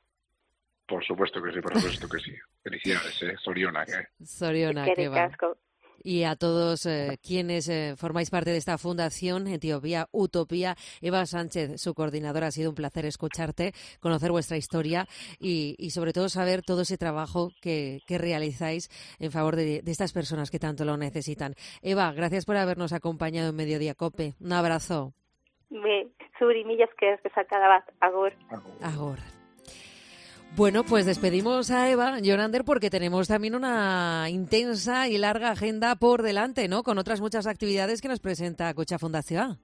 Por supuesto que sí, por supuesto que sí. Felicidades, eh, Soriona. Eh. Soriona, qué va. Y a todos eh, quienes eh, formáis parte de esta fundación Etiopía Utopía. Eva Sánchez, su coordinadora, ha sido un placer escucharte, conocer vuestra historia y, y sobre todo saber todo ese trabajo que, que realizáis en favor de, de estas personas que tanto lo necesitan. Eva, gracias por habernos acompañado en Mediodía Cope. Un abrazo. Me, Suri, millas que se sacaba agor. Agor. Bueno, pues despedimos a Eva, Jonander, porque tenemos también una intensa y larga agenda por delante, ¿no? Con otras muchas actividades que nos presenta Cucha Fundación.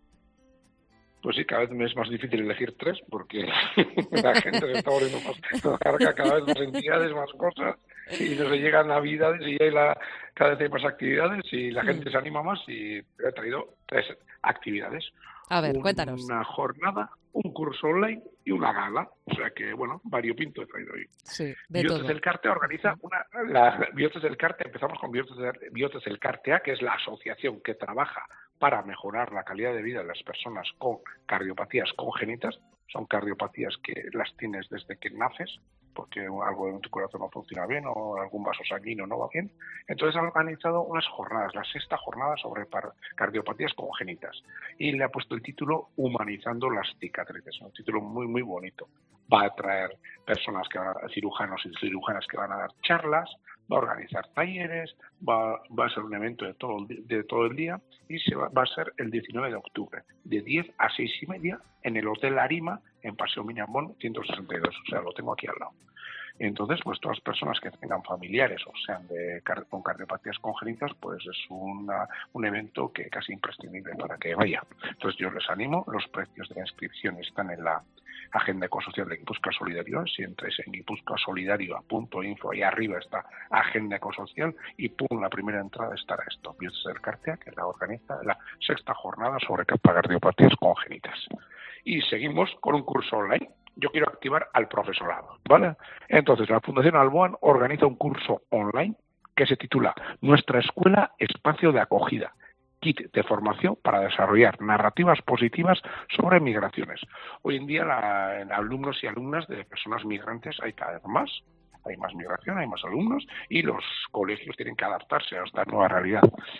Pues sí, cada vez me es más difícil elegir tres, porque la gente se está volviendo más larga, cada vez más entidades, más cosas, y no se llegan Navidades y hay la, cada vez hay más actividades y la gente mm. se anima más, y he traído tres actividades. A ver, Un, cuéntanos. Una jornada, un curso online y una gala. O sea que, bueno, variopinto he traído hoy. Sí, de Biotes todo. del Carte organiza una... La, Biotes del Carte, empezamos con Biotes, de, Biotes del Carte A, que es la asociación que trabaja para mejorar la calidad de vida de las personas con cardiopatías congénitas. Son cardiopatías que las tienes desde que naces porque algo de tu corazón no funciona bien o algún vaso sanguíneo no va bien. Entonces ha organizado unas jornadas, la sexta jornada sobre cardiopatías congénitas, y le ha puesto el título Humanizando las cicatrices, un título muy muy bonito. Va a traer personas, que van a, cirujanos y cirujanas que van a dar charlas, va a organizar talleres, va, va a ser un evento de todo, de todo el día, y se va, va a ser el diecinueve de octubre, de diez a seis y media, en el Hotel Arima, en Paseo Miñambón ciento sesenta y dos, o sea, lo tengo aquí al lado. Entonces, pues todas las personas que tengan familiares o sean de, con cardiopatías congénitas, pues es una, un evento que casi imprescindible para que vaya. Entonces yo les animo, los precios de la inscripción están en la Agenda Ecosocial de Guipúzcoa Solidario. Si entráis en guipúzcoa solidario punto info, ahí arriba está Agenda Ecosocial y pum, la primera entrada estará esto, Bielsa Cartea, que la organiza la sexta jornada sobre cardiopatías congénitas. Y seguimos con un curso online. Yo quiero activar al profesorado, ¿vale? Entonces, la Fundación Alboan organiza un curso online que se titula Nuestra Escuela Espacio de Acogida, kit de formación para desarrollar narrativas positivas sobre migraciones. Hoy en día, la, en alumnos y alumnas de personas migrantes hay cada vez más. Hay más migración, hay más alumnos y los colegios tienen que adaptarse a esta nueva realidad.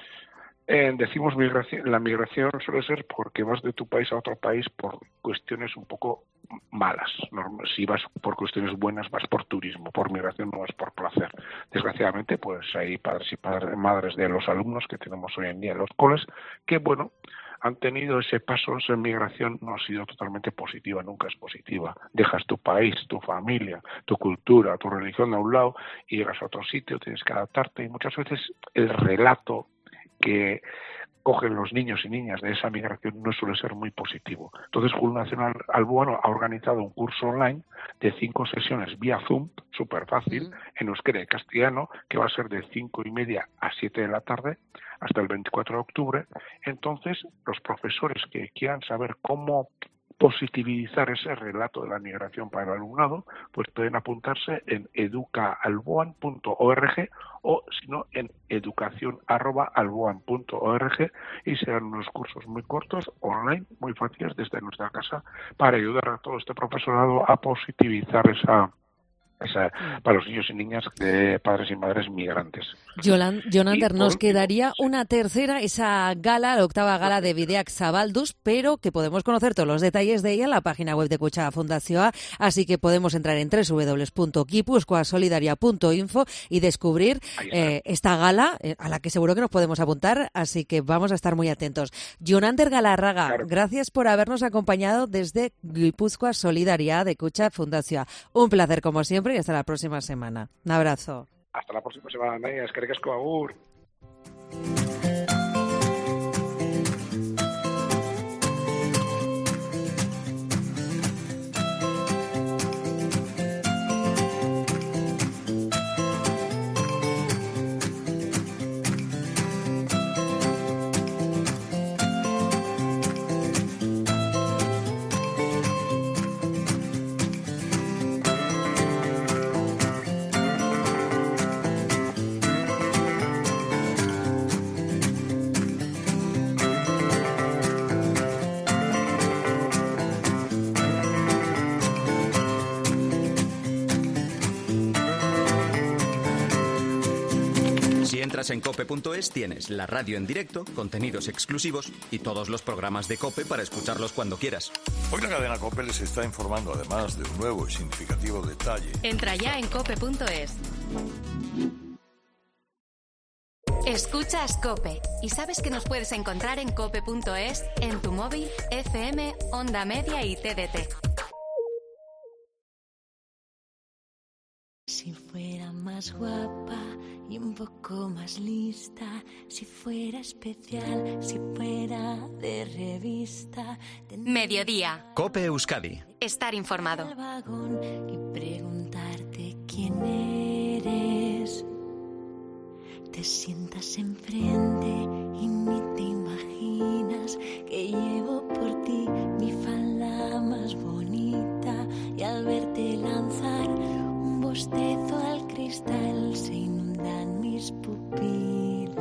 Eh, decimos migración, la migración suele ser porque vas de tu país a otro país por cuestiones un poco malas. Si vas por cuestiones buenas, vas por turismo. Por migración no vas por placer. Desgraciadamente, pues hay padres y padres, madres de los alumnos que tenemos hoy en día en los coles que, bueno, han tenido ese paso, esa migración no ha sido totalmente positiva, nunca es positiva. Dejas tu país, tu familia, tu cultura, tu religión a un lado y llegas a otro sitio, tienes que adaptarte y muchas veces el relato que cogen los niños y niñas de esa migración no suele ser muy positivo. Entonces, Fundación Alboan ha organizado un curso online de cinco sesiones vía Zoom, súper fácil, en euskera y castellano, que va a ser de cinco y media a siete de la tarde hasta el veinticuatro de octubre. Entonces, los profesores que quieran saber cómo positivizar ese relato de la migración para el alumnado, pues pueden apuntarse en educa alboan punto org o si no en educación arroba alboan punto org y serán unos cursos muy cortos, online, muy fáciles desde nuestra casa para ayudar a todo este profesorado a positivizar esa Esa, para los niños y niñas de padres y madres migrantes. Yolan, Jonander, nos quedaría una tercera, esa gala, la octava gala de Bideak Zabalduz, pero que podemos conocer todos los detalles de ella en la página web de Kutxa Fundazioa, así que podemos entrar en doble u doble u doble u punto guipuzcoa solidaria punto info y descubrir eh, esta gala, eh, a la que seguro que nos podemos apuntar, así que vamos a estar muy atentos. Jonander Galarraga, claro. Gracias por habernos acompañado desde Guipúzcoa Solidaria de Kutxa Fundazioa. Un placer como siempre y hasta la próxima semana. Un abrazo. Hasta la próxima semana, Naya. Eskerrik asko, agur. En cope punto es tienes la radio en directo, contenidos exclusivos y todos los programas de COPE para escucharlos cuando quieras. Hoy la cadena COPE les está informando además de un nuevo y significativo detalle. Entra ya en cope punto es. Escuchas COPE y sabes que nos puedes encontrar en cope punto es, en tu móvil, F M, Onda Media y T D T. Si fuera más guapa y un poco más lista, si fuera especial, si fuera de revista. Mediodía. COPE Euskadi. Estar informado. Y preguntarte quién eres. Te sientas enfrente y ni te imaginas que llevo por ti mi falda más bonita y al verte lanzar un bostezo al cristal se inundan mis pupilas.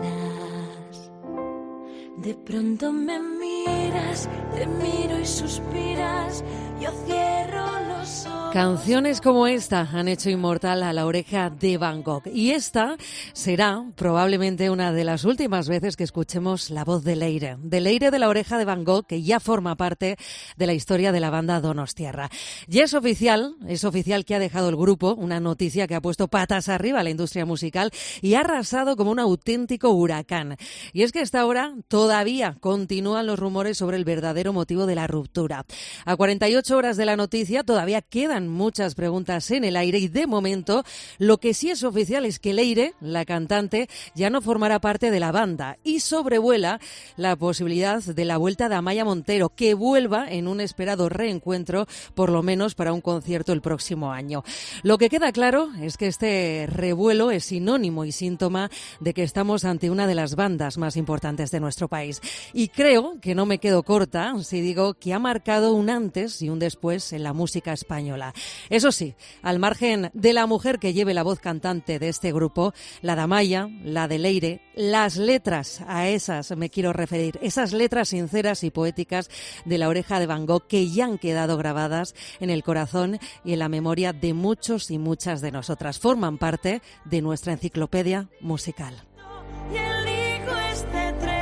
De pronto me miras, te miro y suspiras, yo cierro los ojos. Canciones como esta han hecho inmortal a La Oreja de Van Gogh. Y esta será probablemente una de las últimas veces que escuchemos la voz de Leire. De Leire de La Oreja de Van Gogh, que ya forma parte de la historia de la banda Donostiarra. Ya es oficial, es oficial que ha dejado el grupo, una noticia que ha puesto patas arriba a la industria musical y ha arrasado como un auténtico huracán. Y es que hasta ahora todavía continúan los rumores sobre el verdadero motivo de la ruptura. A cuarenta y ocho horas de la noticia todavía quedan muchas preguntas en el aire y de momento lo que sí es oficial es que Leire, la cantante, ya no formará parte de la banda y sobrevuela la posibilidad de la vuelta de Amaia Montero, que vuelva en un esperado reencuentro, por lo menos para un concierto el próximo año. Lo que queda claro es que este revuelo es sinónimo y síntoma de que estamos ante una de las bandas más importantes de nuestro país. Y creo que no me quedo corta si digo que ha marcado un antes y un después en la música española. Eso sí, al margen de la mujer que lleve la voz cantante de este grupo, la de Amaia, la de Leire, las letras, a esas me quiero referir, esas letras sinceras y poéticas de La Oreja de Van Gogh que ya han quedado grabadas en el corazón y en la memoria de muchos y muchas de nosotras. Forman parte de nuestra enciclopedia musical. Y elijo este tren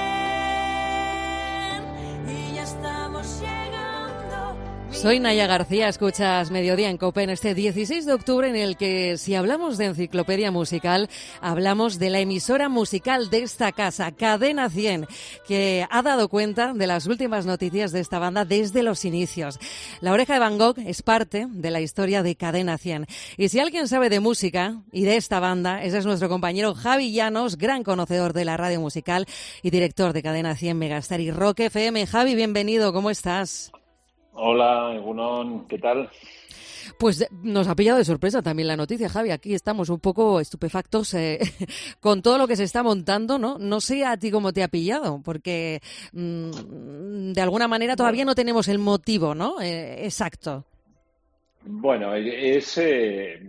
y ya estamos llegando. Soy Naya García, escuchas Mediodía en COPE en este dieciséis de octubre en el que, si hablamos de enciclopedia musical, hablamos de la emisora musical de esta casa, Cadena cien, que ha dado cuenta de las últimas noticias de esta banda desde los inicios. La Oreja de Van Gogh es parte de la historia de Cadena cien. Y si alguien sabe de música y de esta banda, ese es nuestro compañero Javi Llanos, gran conocedor de la radio musical y director de Cadena cien Megastar y Rock F M. Javi, bienvenido, ¿cómo estás? Hola, Egunon, ¿qué tal? Pues nos ha pillado de sorpresa también la noticia, Javi. Aquí estamos un poco estupefactos eh, con todo lo que se está montando, ¿no? No sé a ti cómo te ha pillado, porque mmm, de alguna manera todavía no tenemos el motivo, ¿no? Eh, exacto. Bueno, es, eh,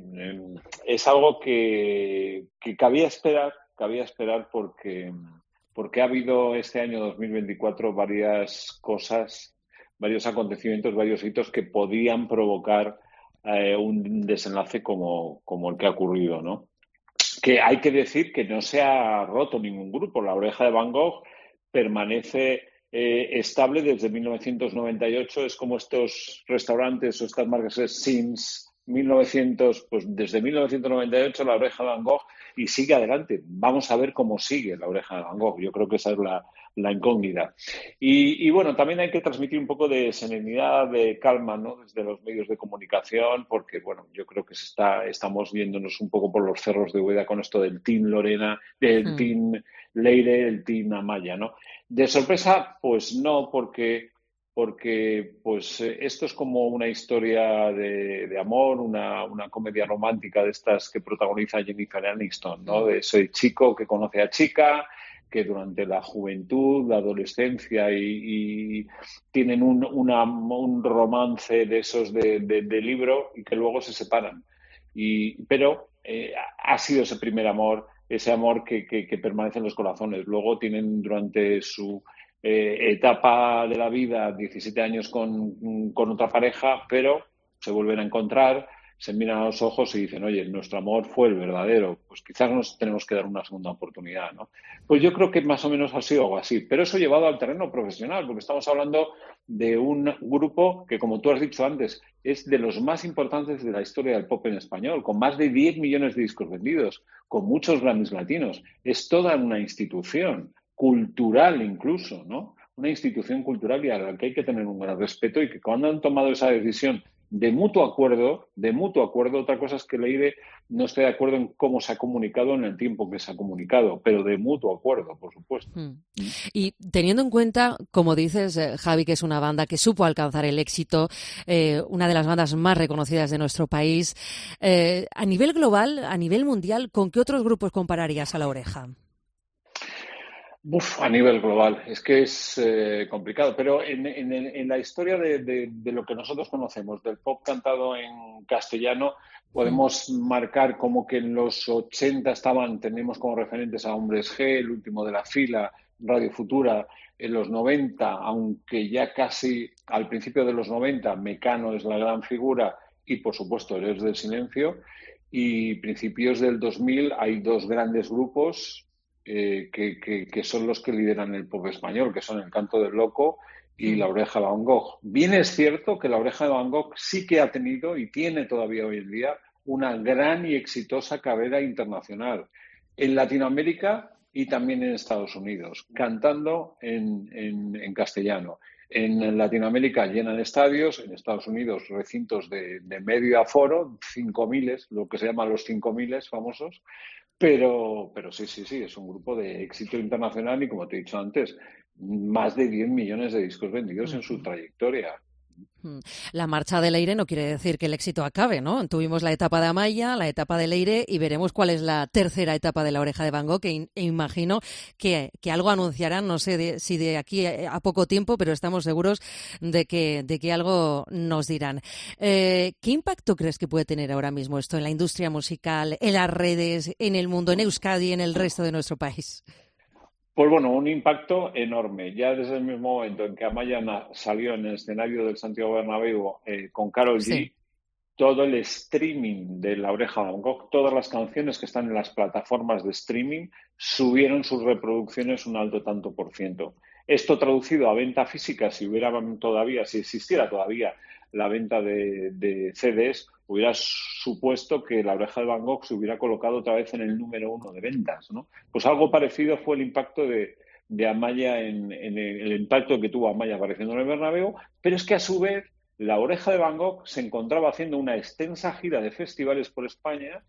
es algo que, que cabía esperar, cabía esperar porque, porque ha habido este año dos mil veinticuatro varias cosas, varios acontecimientos, varios hitos que podían provocar eh, un desenlace como, como el que ha ocurrido, ¿no? Que hay que decir que no se ha roto ningún grupo. La Oreja de Van Gogh permanece eh, estable desde mil novecientos noventa y ocho. Es como estos restaurantes o estas marcas since mil novecientos, pues desde mil novecientos noventa y ocho La Oreja de Van Gogh y sigue adelante. Vamos a ver cómo sigue La Oreja de Van Gogh. Yo creo que esa es la, la incógnita. Y, y bueno, también hay que transmitir un poco de serenidad, de calma, ¿no? Desde los medios de comunicación, porque bueno, yo creo que se está, estamos viéndonos un poco por los cerros de Úbeda con esto del Team Lorena, del mm. Team Leire, el Team Amaia, ¿no? De sorpresa, pues no, porque porque pues esto es como una historia de, de amor, una, una comedia romántica de estas que protagoniza Jennifer Aniston, ¿no? De ese chico que conoce a chica, que durante la juventud, la adolescencia y, y tienen un, una, un romance de esos de, de, de libro y que luego se separan. Y, pero eh, ha sido ese primer amor, ese amor que, que, que permanece en los corazones. Luego tienen durante su Eh, etapa de la vida, diecisiete años con, con otra pareja, pero se vuelven a encontrar, se miran a los ojos y dicen, oye, nuestro amor fue el verdadero, pues quizás nos tenemos que dar una segunda oportunidad, ¿no? Pues yo creo que más o menos ha sido algo así, pero eso llevado al terreno profesional, porque estamos hablando de un grupo que, como tú has dicho antes, es de los más importantes de la historia del pop en español, con más de diez millones de discos vendidos, con muchos Grammys latinos. Es toda una institución cultural incluso, ¿no? Una institución cultural y a la que hay que tener un gran respeto y que cuando han tomado esa decisión de mutuo acuerdo, de mutuo acuerdo, otra cosa es que Leire no esté de acuerdo en cómo se ha comunicado en el tiempo que se ha comunicado, pero de mutuo acuerdo, por supuesto. Mm. Y teniendo en cuenta, como dices, eh, Javi, que es una banda que supo alcanzar el éxito, eh, una de las bandas más reconocidas de nuestro país, eh, a nivel global, a nivel mundial, ¿con qué otros grupos compararías a La Oreja? Uf, a nivel global, es que es eh, complicado, pero en, en, en la historia de, de, de lo que nosotros conocemos, del pop cantado en castellano, podemos mm. marcar como que en los ochenta estaban, tenemos como referentes a Hombres G, El Último de la Fila, Radio Futura, en los noventa, aunque ya casi al principio de los noventa, Mecano es la gran figura y, por supuesto, Héroes del Silencio. Y principios del dos mil hay dos grandes grupos eh, que, que, que son los que lideran el pop español, que son El Canto del Loco y La Oreja de Van Gogh. Bien es cierto que La Oreja de Van Gogh sí que ha tenido y tiene todavía hoy en día una gran y exitosa carrera internacional en Latinoamérica y también en Estados Unidos, cantando en, en, en castellano. En Latinoamérica llenan estadios, en Estados Unidos recintos de, de medio aforo, cinco miles, lo que se llaman los cinco miles famosos, pero, pero sí, sí, sí, es un grupo de éxito internacional y, como te he dicho antes, más de diez millones de discos vendidos en su trayectoria. La marcha de Leire no quiere decir que el éxito acabe, ¿no? Tuvimos la etapa de Amaya, la etapa de Leire y veremos cuál es la tercera etapa de La Oreja de Van Gogh, que in- imagino que, que algo anunciarán, no sé de, si de aquí a poco tiempo, pero estamos seguros de que, de que algo nos dirán. Eh, ¿Qué impacto crees que puede tener ahora mismo esto en la industria musical, en las redes, en el mundo, en Euskadi, en el resto de nuestro país? Pues bueno, un impacto enorme. Ya desde el mismo momento en que Amaya salió en el escenario del Santiago Bernabéu eh, con Karol G, sí. Todo el streaming de La Oreja de Van Gogh, todas las canciones que están en las plataformas de streaming, subieron sus reproducciones un alto tanto por ciento. Esto traducido a venta física, si hubiera todavía, si existiera todavía la venta de, de C Ds, hubiera supuesto que La Oreja de Van Gogh se hubiera colocado otra vez en el número uno de ventas, ¿no? Pues algo parecido fue el impacto de, de Amaya, en, en el, el impacto que tuvo Amaya apareciendo en el Bernabéu, pero es que a su vez La Oreja de Van Gogh se encontraba haciendo una extensa gira de festivales por España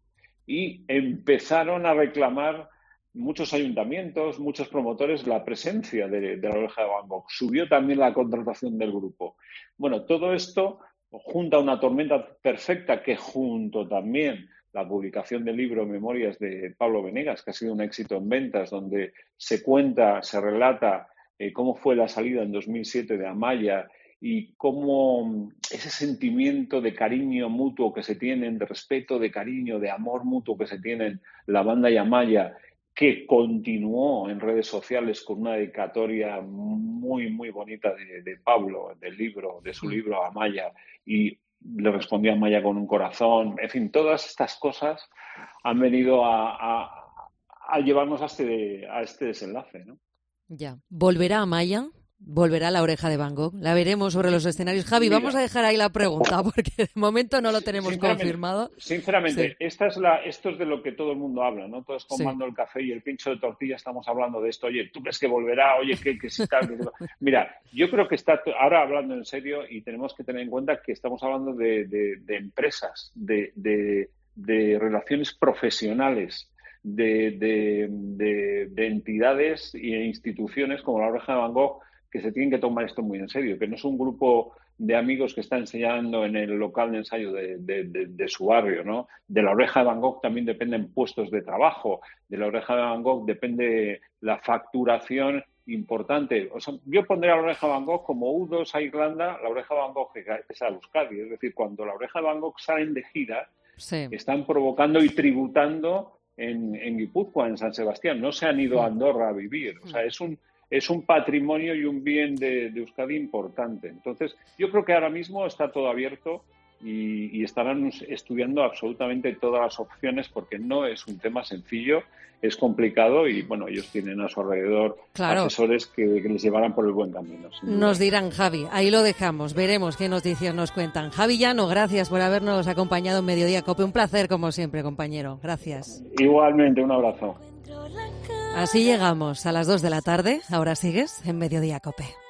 y empezaron a reclamar muchos ayuntamientos, muchos promotores, la presencia de, de La Oreja de Van Gogh. Subió también la contratación del grupo. Bueno, todo esto junta una tormenta perfecta que junto también la publicación del libro Memorias de Pablo Venegas, que ha sido un éxito en ventas, donde se cuenta, se relata eh, cómo fue la salida en dos mil siete de Amaya y cómo ese sentimiento de cariño mutuo que se tienen, de respeto, de cariño, de amor mutuo que se tienen la banda y Amaya, que continuó en redes sociales con una dedicatoria muy, muy bonita de, de Pablo, del libro, de su libro a Amaya, y le respondió a Amaya con un corazón. En fin, todas estas cosas han venido a, a, a llevarnos a este, a este desenlace, ¿no? Ya. ¿Volverá Amaya? ¿Volverá La Oreja de Van Gogh? La veremos sobre los escenarios. Javi, Mira, vamos a dejar ahí la pregunta porque de momento no lo tenemos sinceramente, confirmado. Sinceramente, sí. esta es la, esto es de lo que todo el mundo habla, ¿no? Todos tomando sí. el café y el pincho de tortilla estamos hablando de esto. Oye, ¿tú crees que volverá? Oye, ¿qué, qué si tal? Mira, yo creo que está ahora hablando en serio y tenemos que tener en cuenta que estamos hablando de, de, de empresas, de, de, de relaciones profesionales, de, de, de, de entidades e instituciones como La Oreja de Van Gogh, que se tienen que tomar esto muy en serio, que no es un grupo de amigos que está ensayando en el local de ensayo de, de, de, de su barrio, ¿no? De La Oreja de Van Gogh también dependen puestos de trabajo, de La Oreja de Van Gogh depende la facturación importante. O sea, yo pondría a La Oreja de Van Gogh como U dos a Irlanda, La Oreja de Van Gogh es a Euskadi, es decir, cuando La Oreja de Van Gogh salen de gira, sí. están provocando y tributando en, en Guipúzcoa, en San Sebastián, no se han ido a Andorra a vivir, o sea, es un Es un patrimonio y un bien de, de Euskadi importante. Entonces, yo creo que ahora mismo está todo abierto y, y estarán estudiando absolutamente todas las opciones porque no es un tema sencillo, es complicado y, bueno, ellos tienen a su alrededor claro. asesores que, que les llevarán por el buen camino. Nos dirán, Javi, ahí lo dejamos, veremos qué noticias nos cuentan. Javi Llano, gracias por habernos acompañado en Mediodía Cope. Un placer, como siempre, compañero. Gracias. Igualmente, un abrazo. Así llegamos a las dos de la tarde. Ahora sigues en Mediodía Cope.